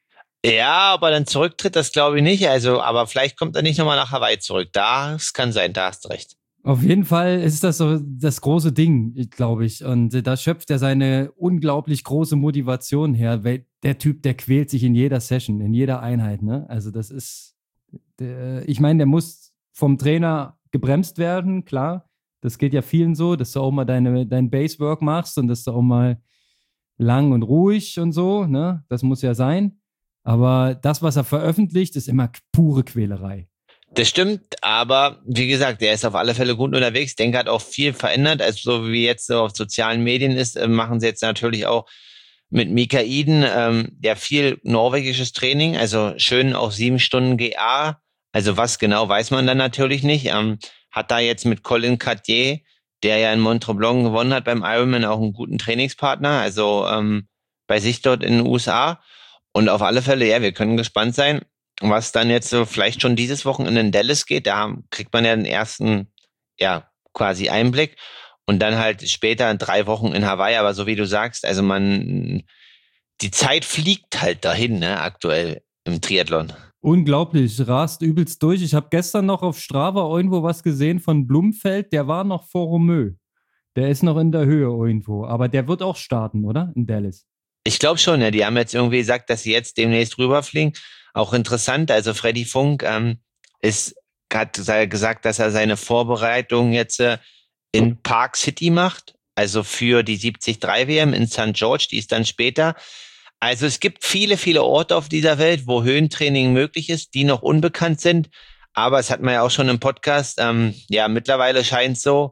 Ja, aber dann zurücktritt, das glaube ich nicht. Also, aber vielleicht kommt er nicht nochmal nach Hawaii zurück. Das kann sein, da hast du recht. Auf jeden Fall ist das so das große Ding, glaube ich. Und da schöpft er seine unglaublich große Motivation her. Weil der Typ, der quält sich in jeder Session, in jeder Einheit. Ne? Also das ist, der, ich meine, der muss vom Trainer gebremst werden, klar. Das geht ja vielen so, dass du auch mal deine, dein Basework machst und dass du auch mal lang und ruhig und so, ne? Das muss ja sein. Aber das, was er veröffentlicht, ist immer pure Quälerei. Das stimmt, aber wie gesagt, der ist auf alle Fälle gut unterwegs. Denke, hat auch viel verändert. Also so wie jetzt so auf sozialen Medien ist, machen sie jetzt natürlich auch mit Mika Iden, ähm, der viel norwegisches Training, also schön auch sieben Stunden G A. Also was genau, weiß man dann natürlich nicht. Ähm, hat da jetzt mit Colin Cartier, der ja in Mont-Tremblant gewonnen hat beim Ironman, auch einen guten Trainingspartner, also ähm, bei sich dort in den U S A. Und auf alle Fälle, ja, wir können gespannt sein, was dann jetzt so vielleicht schon dieses Wochenende in Dallas geht. Da kriegt man ja den ersten, ja, quasi Einblick. Und dann halt später in drei Wochen in Hawaii. Aber so wie du sagst, also man, die Zeit fliegt halt dahin, ne, aktuell im Triathlon. Unglaublich, rast übelst durch. Ich habe gestern noch auf Strava irgendwo was gesehen von Blumfeld, der war noch vor Romeu. Der ist noch in der Höhe irgendwo, aber der wird auch starten, oder? In Dallas. Ich glaube schon, ja. Die haben jetzt irgendwie gesagt, dass sie jetzt demnächst rüberfliegen. Auch interessant, also Freddy Funk ähm, ist, hat gesagt, dass er seine Vorbereitung jetzt äh, in Park City macht, also für die siebzig Komma drei W M in Sankt George, die ist dann später. Also es gibt viele, viele Orte auf dieser Welt, wo Höhentraining möglich ist, die noch unbekannt sind. Aber es hat man ja auch schon im Podcast, ähm, ja, mittlerweile scheint es so,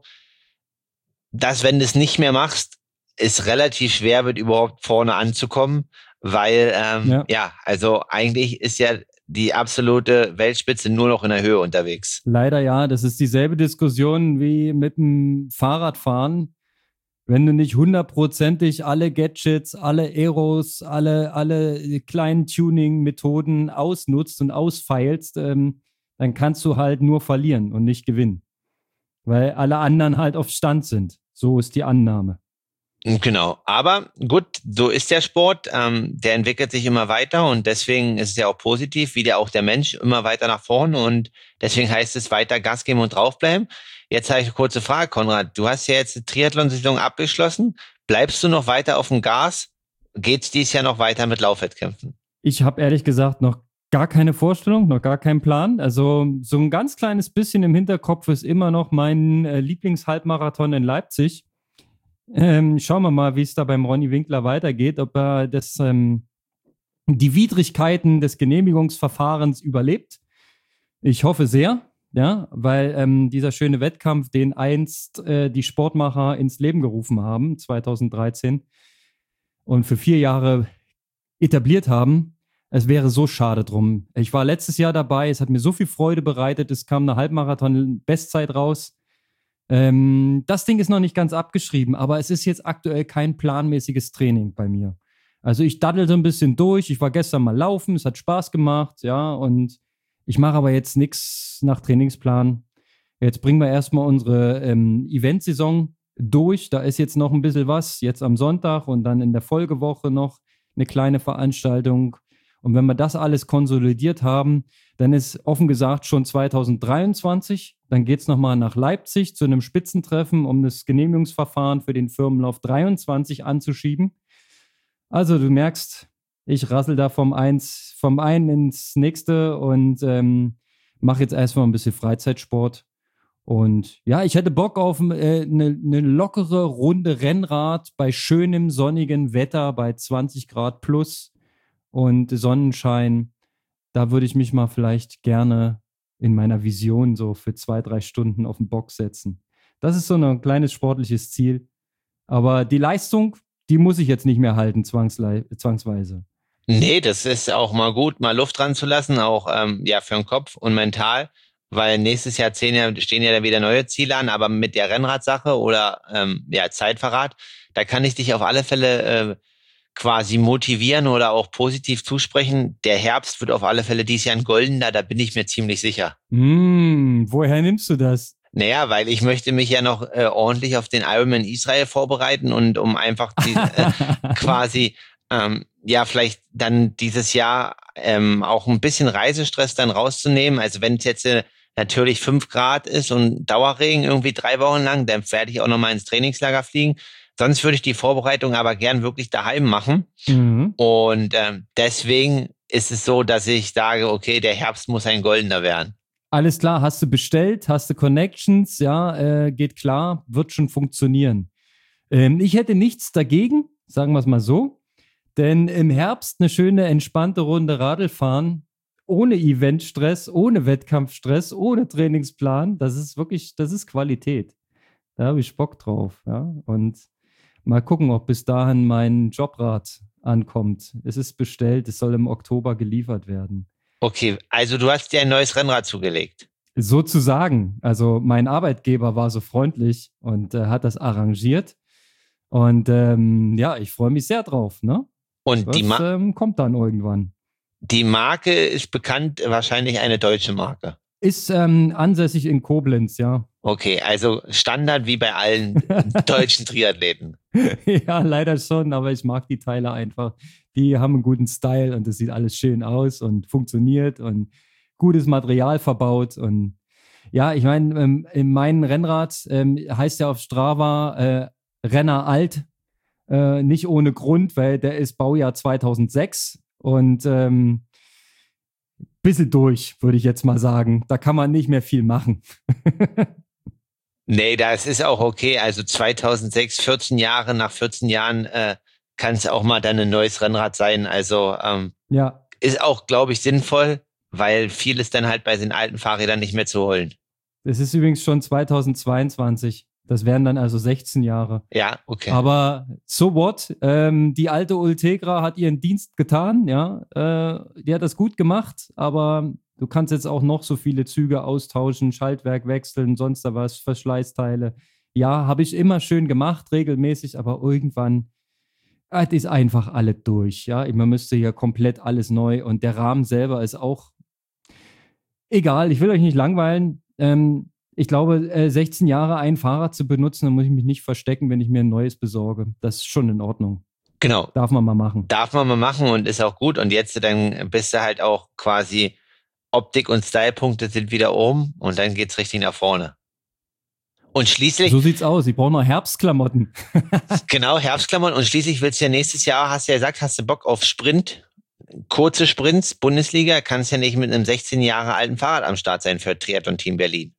dass wenn du es nicht mehr machst, es relativ schwer wird, überhaupt vorne anzukommen, weil, ähm, ja. ja, also eigentlich ist ja die absolute Weltspitze nur noch in der Höhe unterwegs. Leider ja, das ist dieselbe Diskussion wie mit dem Fahrradfahren. Wenn du nicht hundertprozentig alle Gadgets, alle Aeros, alle, alle kleinen Tuning-Methoden ausnutzt und ausfeilst, ähm, dann kannst du halt nur verlieren und nicht gewinnen. Weil alle anderen halt auf Stand sind. So ist die Annahme. Genau, aber gut, so ist der Sport, ähm, der entwickelt sich immer weiter und deswegen ist es ja auch positiv, wie der auch der Mensch immer weiter nach vorne und deswegen heißt es weiter Gas geben und draufbleiben. Jetzt habe ich eine kurze Frage, Konrad, du hast ja jetzt die Triathlon-Saison abgeschlossen, bleibst du noch weiter auf dem Gas? Geht's dies Jahr noch weiter mit Laufwettkämpfen? Ich habe ehrlich gesagt noch gar keine Vorstellung, noch gar keinen Plan, also so ein ganz kleines bisschen im Hinterkopf ist immer noch mein äh, Lieblingshalbmarathon in Leipzig. Ähm, schauen wir mal, wie es da beim Ronny Winkler weitergeht, ob er das, ähm, die Widrigkeiten des Genehmigungsverfahrens überlebt. Ich hoffe sehr, ja, weil ähm, dieser schöne Wettkampf, den einst äh, die Sportmacher ins Leben gerufen haben, zweitausenddreizehn, und für vier Jahre etabliert haben, es wäre so schade drum. Ich war letztes Jahr dabei, es hat mir so viel Freude bereitet, es kam eine Halbmarathon-Bestzeit raus. Ähm, das Ding ist noch nicht ganz abgeschrieben, aber es ist jetzt aktuell kein planmäßiges Training bei mir. Also ich daddel so ein bisschen durch, ich war gestern mal laufen, es hat Spaß gemacht, ja, und ich mache aber jetzt nichts nach Trainingsplan. Jetzt bringen wir erstmal unsere ähm, Eventsaison durch, da ist jetzt noch ein bisschen was, jetzt am Sonntag und dann in der Folgewoche noch eine kleine Veranstaltung. Und wenn wir das alles konsolidiert haben, dann ist offen gesagt schon zweitausenddreiundzwanzig. Dann geht es nochmal nach Leipzig zu einem Spitzentreffen, um das Genehmigungsverfahren für den Firmenlauf dreiundzwanzig anzuschieben. Also du merkst, ich rassel da vom, eins, vom einen ins nächste und ähm, mache jetzt erstmal ein bisschen Freizeitsport. Und ja, ich hätte Bock auf eine äh, ne, ne lockere Runde Rennrad bei schönem sonnigen Wetter, bei zwanzig Grad plus und Sonnenschein. Da würde ich mich mal vielleicht gerne in meiner Vision so für zwei, drei Stunden auf den Bock setzen. Das ist so ein kleines sportliches Ziel. Aber die Leistung, die muss ich jetzt nicht mehr halten, zwangsle- zwangsweise. Nee, das ist auch mal gut, mal Luft dran zu lassen, auch ähm, ja für den Kopf und mental, weil nächstes Jahr zehn Jahre stehen ja da wieder neue Ziele an, aber mit der Rennradsache oder ähm, ja Zeitverrat, da kann ich dich auf alle Fälle äh, quasi motivieren oder auch positiv zusprechen. Der Herbst wird auf alle Fälle dieses Jahr ein goldener, da bin ich mir ziemlich sicher. Mm, woher nimmst du das? Naja, weil ich möchte mich ja noch äh, ordentlich auf den Ironman Israel vorbereiten und um einfach die, äh, quasi ähm, ja vielleicht dann dieses Jahr ähm, auch ein bisschen Reisestress dann rauszunehmen. Also wenn es jetzt äh, natürlich fünf Grad ist und Dauerregen irgendwie drei Wochen lang, dann werde ich auch noch mal ins Trainingslager fliegen. Sonst würde ich die Vorbereitung aber gern wirklich daheim machen. Mhm. Und ähm, deswegen ist es so, dass ich sage, okay, der Herbst muss ein goldener werden. Alles klar, hast du bestellt, hast du Connections, ja, äh, geht klar, wird schon funktionieren. Ähm, ich hätte nichts dagegen, sagen wir es mal so, denn im Herbst eine schöne, entspannte Runde Radl fahren, ohne Eventstress, ohne Wettkampfstress, ohne Trainingsplan, das ist wirklich, das ist Qualität. Da habe ich Bock drauf, ja, und mal gucken, ob bis dahin mein Jobrad ankommt. Es ist bestellt, es soll im Oktober geliefert werden. Okay, also du hast dir ein neues Rennrad zugelegt. Sozusagen. Also mein Arbeitgeber war so freundlich und äh, hat das arrangiert. Und ähm, ja, ich freue mich sehr drauf. Ne? Und das die, Ma- ähm, kommt dann irgendwann. die Marke ist bekannt, wahrscheinlich eine deutsche Marke. Ist ähm, ansässig in Koblenz, ja. Okay, also Standard wie bei allen deutschen Triathleten. Ja, leider schon, aber ich mag die Teile einfach. Die haben einen guten Style und es sieht alles schön aus und funktioniert und gutes Material verbaut. Und ja, ich meine, ähm, in meinem Rennrad ähm, heißt ja auf Strava äh, Renner alt, äh, nicht ohne Grund, weil der ist Baujahr zweitausendsechs und ähm, bisschen durch, würde ich jetzt mal sagen. Da kann man nicht mehr viel machen. Nee, das ist auch okay. Also zweitausendsechs, vierzehn Jahre, nach vierzehn Jahren äh, kann es auch mal dann ein neues Rennrad sein. Also ähm, ja. Ist auch, glaube ich, sinnvoll, weil vieles dann halt bei den alten Fahrrädern nicht mehr zu holen. Es ist übrigens schon zweitausendzweiundzwanzig. Das wären dann also sechzehn Jahre. Ja, okay. Aber so what? Ähm, die alte Ultegra hat ihren Dienst getan, ja. Äh, die hat das gut gemacht, aber du kannst jetzt auch noch so viele Züge austauschen, Schaltwerk wechseln, sonst da was, Verschleißteile. Ja, habe ich immer schön gemacht, regelmäßig, aber irgendwann es ist einfach alles durch, ja. Man müsste hier komplett alles neu und der Rahmen selber ist auch egal, ich will euch nicht langweilen. Ähm, ich glaube, äh, sechzehn Jahre ein Fahrrad zu benutzen, dann muss ich mich nicht verstecken, wenn ich mir ein neues besorge. Das ist schon in Ordnung. Genau. Darf man mal machen. Darf man mal machen und ist auch gut. Und jetzt dann bist du halt auch quasi Optik- und Stylepunkte sind wieder oben und dann geht's richtig nach vorne. Und schließlich... So sieht's aus. Ich brauche noch Herbstklamotten. Genau, Herbstklamotten. Und schließlich willst du ja nächstes Jahr, hast du ja gesagt, hast du Bock auf Sprint, kurze Sprints, Bundesliga, kannst ja nicht mit einem sechzehn Jahre alten Fahrrad am Start sein für Triathlon Team Berlin.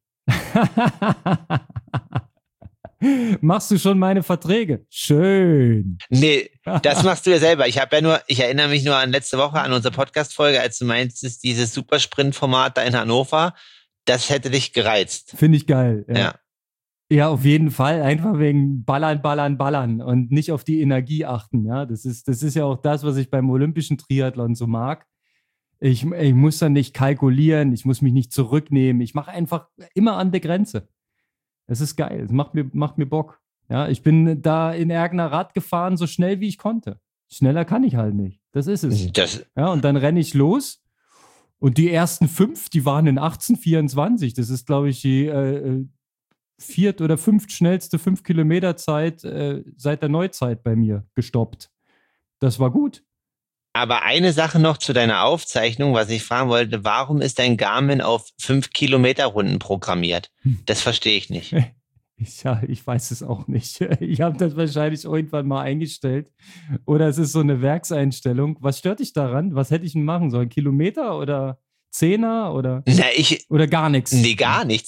Machst du schon meine Verträge? Schön. Nee, das machst du ja selber. Ich habe ja nur, ich erinnere mich nur an letzte Woche an unsere Podcast-Folge, als du meintest, dieses Supersprint-Format da in Hannover, das hätte dich gereizt. Finde ich geil. Ja. Ja. Ja, auf jeden Fall. Einfach wegen Ballern, Ballern, Ballern und nicht auf die Energie achten. Ja, das ist, das ist ja auch das, was ich beim olympischen Triathlon so mag. Ich, ich muss dann nicht kalkulieren, ich muss mich nicht zurücknehmen. Ich mache einfach immer an der Grenze. Das ist geil. Das macht mir, macht mir Bock. Ja, ich bin da in Ergner Rad gefahren, so schnell wie ich konnte. Schneller kann ich halt nicht. Das ist es. Das Ja, und dann renne ich los. Und die ersten fünf, die waren in achtzehn vierundzwanzig. Das ist, glaube ich, die äh, viert- oder fünftschnellste fünf Kilometer Zeit äh, seit der Neuzeit bei mir gestoppt. Das war gut. Aber eine Sache noch zu deiner Aufzeichnung, was ich fragen wollte, warum ist dein Garmin auf fünf Kilometer Runden programmiert? Das verstehe ich nicht. Ich, ja, ich weiß es auch nicht. Ich habe das wahrscheinlich irgendwann mal eingestellt. Oder es ist so eine Werkseinstellung. Was stört dich daran? Was hätte ich denn machen sollen? Kilometer oder Zehner oder, Na, ich, oder gar nichts? nee, gar nichts.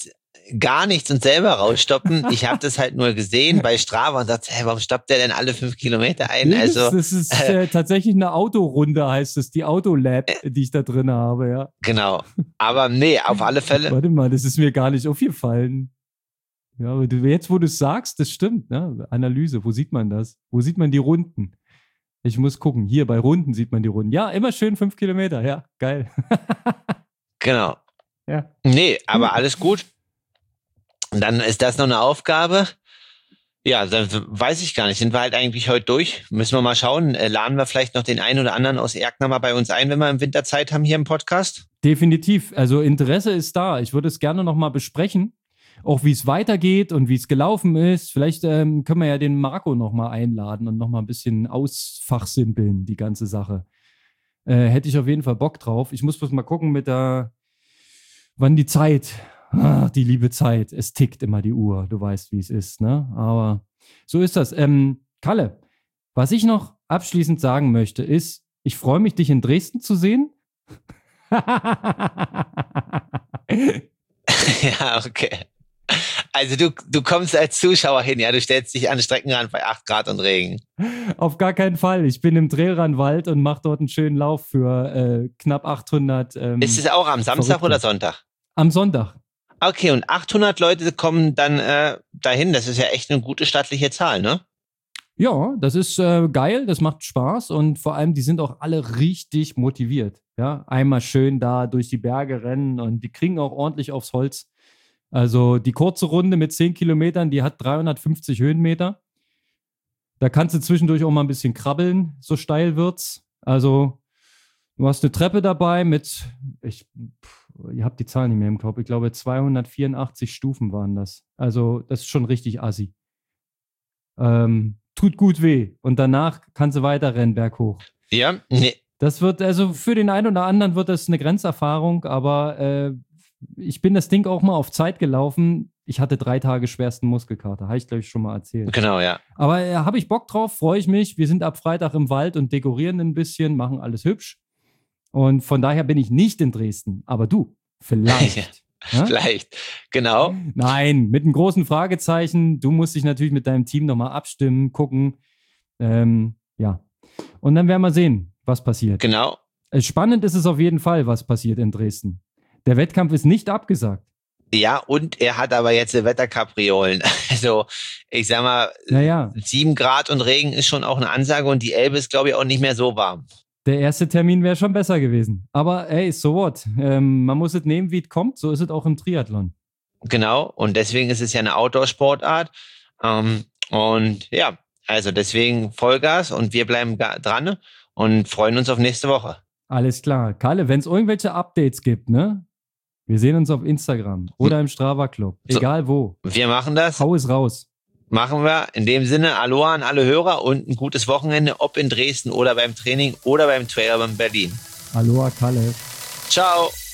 gar nichts und selber rausstoppen. Ich habe das halt nur gesehen bei Strava und dachte, hey, warum stoppt der denn alle fünf Kilometer ein? Nee, Also, das ist äh, äh, tatsächlich eine Autorunde, heißt es, die Autolab, äh, die ich da drin habe, ja. Genau. Aber nee, auf alle Fälle. Warte mal, das ist mir gar nicht aufgefallen. Ja, aber du, jetzt, wo du es sagst, das stimmt, ne? Analyse, wo sieht man das? Wo sieht man die Runden? Ich muss gucken. Hier bei Runden sieht man die Runden. Ja, immer schön fünf Kilometer. Ja, geil. Genau. Ja. Nee, aber alles gut. Und dann ist das noch eine Aufgabe. Ja, dann weiß ich gar nicht. Sind wir halt eigentlich heute durch? Müssen wir mal schauen. Äh, laden wir vielleicht noch den einen oder anderen aus Erkner mal bei uns ein, wenn wir im Winter Zeit haben hier im Podcast? Definitiv. Also Interesse ist da. Ich würde es gerne noch mal besprechen. Auch wie es weitergeht und wie es gelaufen ist. Vielleicht ähm, können wir ja den Marco noch mal einladen und noch mal ein bisschen ausfachsimpeln, die ganze Sache. Äh, hätte ich auf jeden Fall Bock drauf. Ich muss bloß mal gucken mit der, wann die Zeit, ah, die liebe Zeit. Es tickt immer die Uhr. Du weißt, wie es ist, ne? Aber so ist das. Ähm, Kalle, was ich noch abschließend sagen möchte, ist, ich freue mich, dich in Dresden zu sehen. Ja, okay. Also du, du kommst als Zuschauer hin, ja, du stellst dich an den Streckenrand bei acht Grad und Regen. Auf gar keinen Fall. Ich bin im Drehlrandwald und mache dort einen schönen Lauf für äh, knapp achthundert. Ähm, Ist es auch am Samstag Verrückte. oder Sonntag? Am Sonntag. Okay, und achthundert Leute kommen dann äh, dahin. Das ist ja echt eine gute stattliche Zahl, ne? Ja, das ist äh, geil, das macht Spaß und vor allem, die sind auch alle richtig motiviert. Ja, einmal schön da durch die Berge rennen und die kriegen auch ordentlich aufs Holz. Also die kurze Runde mit zehn Kilometern, die hat dreihundertfünfzig Höhenmeter. Da kannst du zwischendurch auch mal ein bisschen krabbeln, so steil wird's. Also du hast eine Treppe dabei mit, ich, pff, ihr habt die Zahlen nicht mehr im Kopf, ich glaube zweihundertvierundachtzig Stufen waren das. Also das ist schon richtig assi. Ähm, tut gut weh und danach kannst du weiter rennen, berghoch. Ja, nee. Das wird, also für den einen oder anderen wird das eine Grenzerfahrung, aber äh, ich bin das Ding auch mal auf Zeit gelaufen. Ich hatte drei Tage schwersten Muskelkater, habe ich glaube ich schon mal erzählt. Genau, ja. Aber äh, habe ich Bock drauf, freue ich mich. Wir sind ab Freitag im Wald und dekorieren ein bisschen, machen alles hübsch. Und von daher bin ich nicht in Dresden. Aber du, vielleicht. Ja, vielleicht, genau. Nein, mit einem großen Fragezeichen. Du musst dich natürlich mit deinem Team nochmal abstimmen, gucken. Ähm, ja. Und dann werden wir sehen, was passiert. Genau. Spannend ist es auf jeden Fall, was passiert in Dresden. Der Wettkampf ist nicht abgesagt. Ja, und er hat aber jetzt Wetterkapriolen. Also, ich sag mal, ja, ja. sieben Grad und Regen ist schon auch eine Ansage und die Elbe ist, glaube ich, auch nicht mehr so warm. Der erste Termin wäre schon besser gewesen. Aber ey, so what? Ähm, man muss es nehmen, wie es kommt. So ist es auch im Triathlon. Genau, und deswegen ist es ja eine Outdoor-Sportart. Ähm, und ja, also deswegen Vollgas und wir bleiben dran und freuen uns auf nächste Woche. Alles klar. Kalle, wenn es irgendwelche Updates gibt, ne? Wir sehen uns auf Instagram oder im Strava Club. Egal so, wo. Wir machen das. Hau es raus. Machen wir. In dem Sinne, Aloha an alle Hörer und ein gutes Wochenende, ob in Dresden oder beim Training oder beim Trail in Berlin. Aloha, Kalle. Ciao.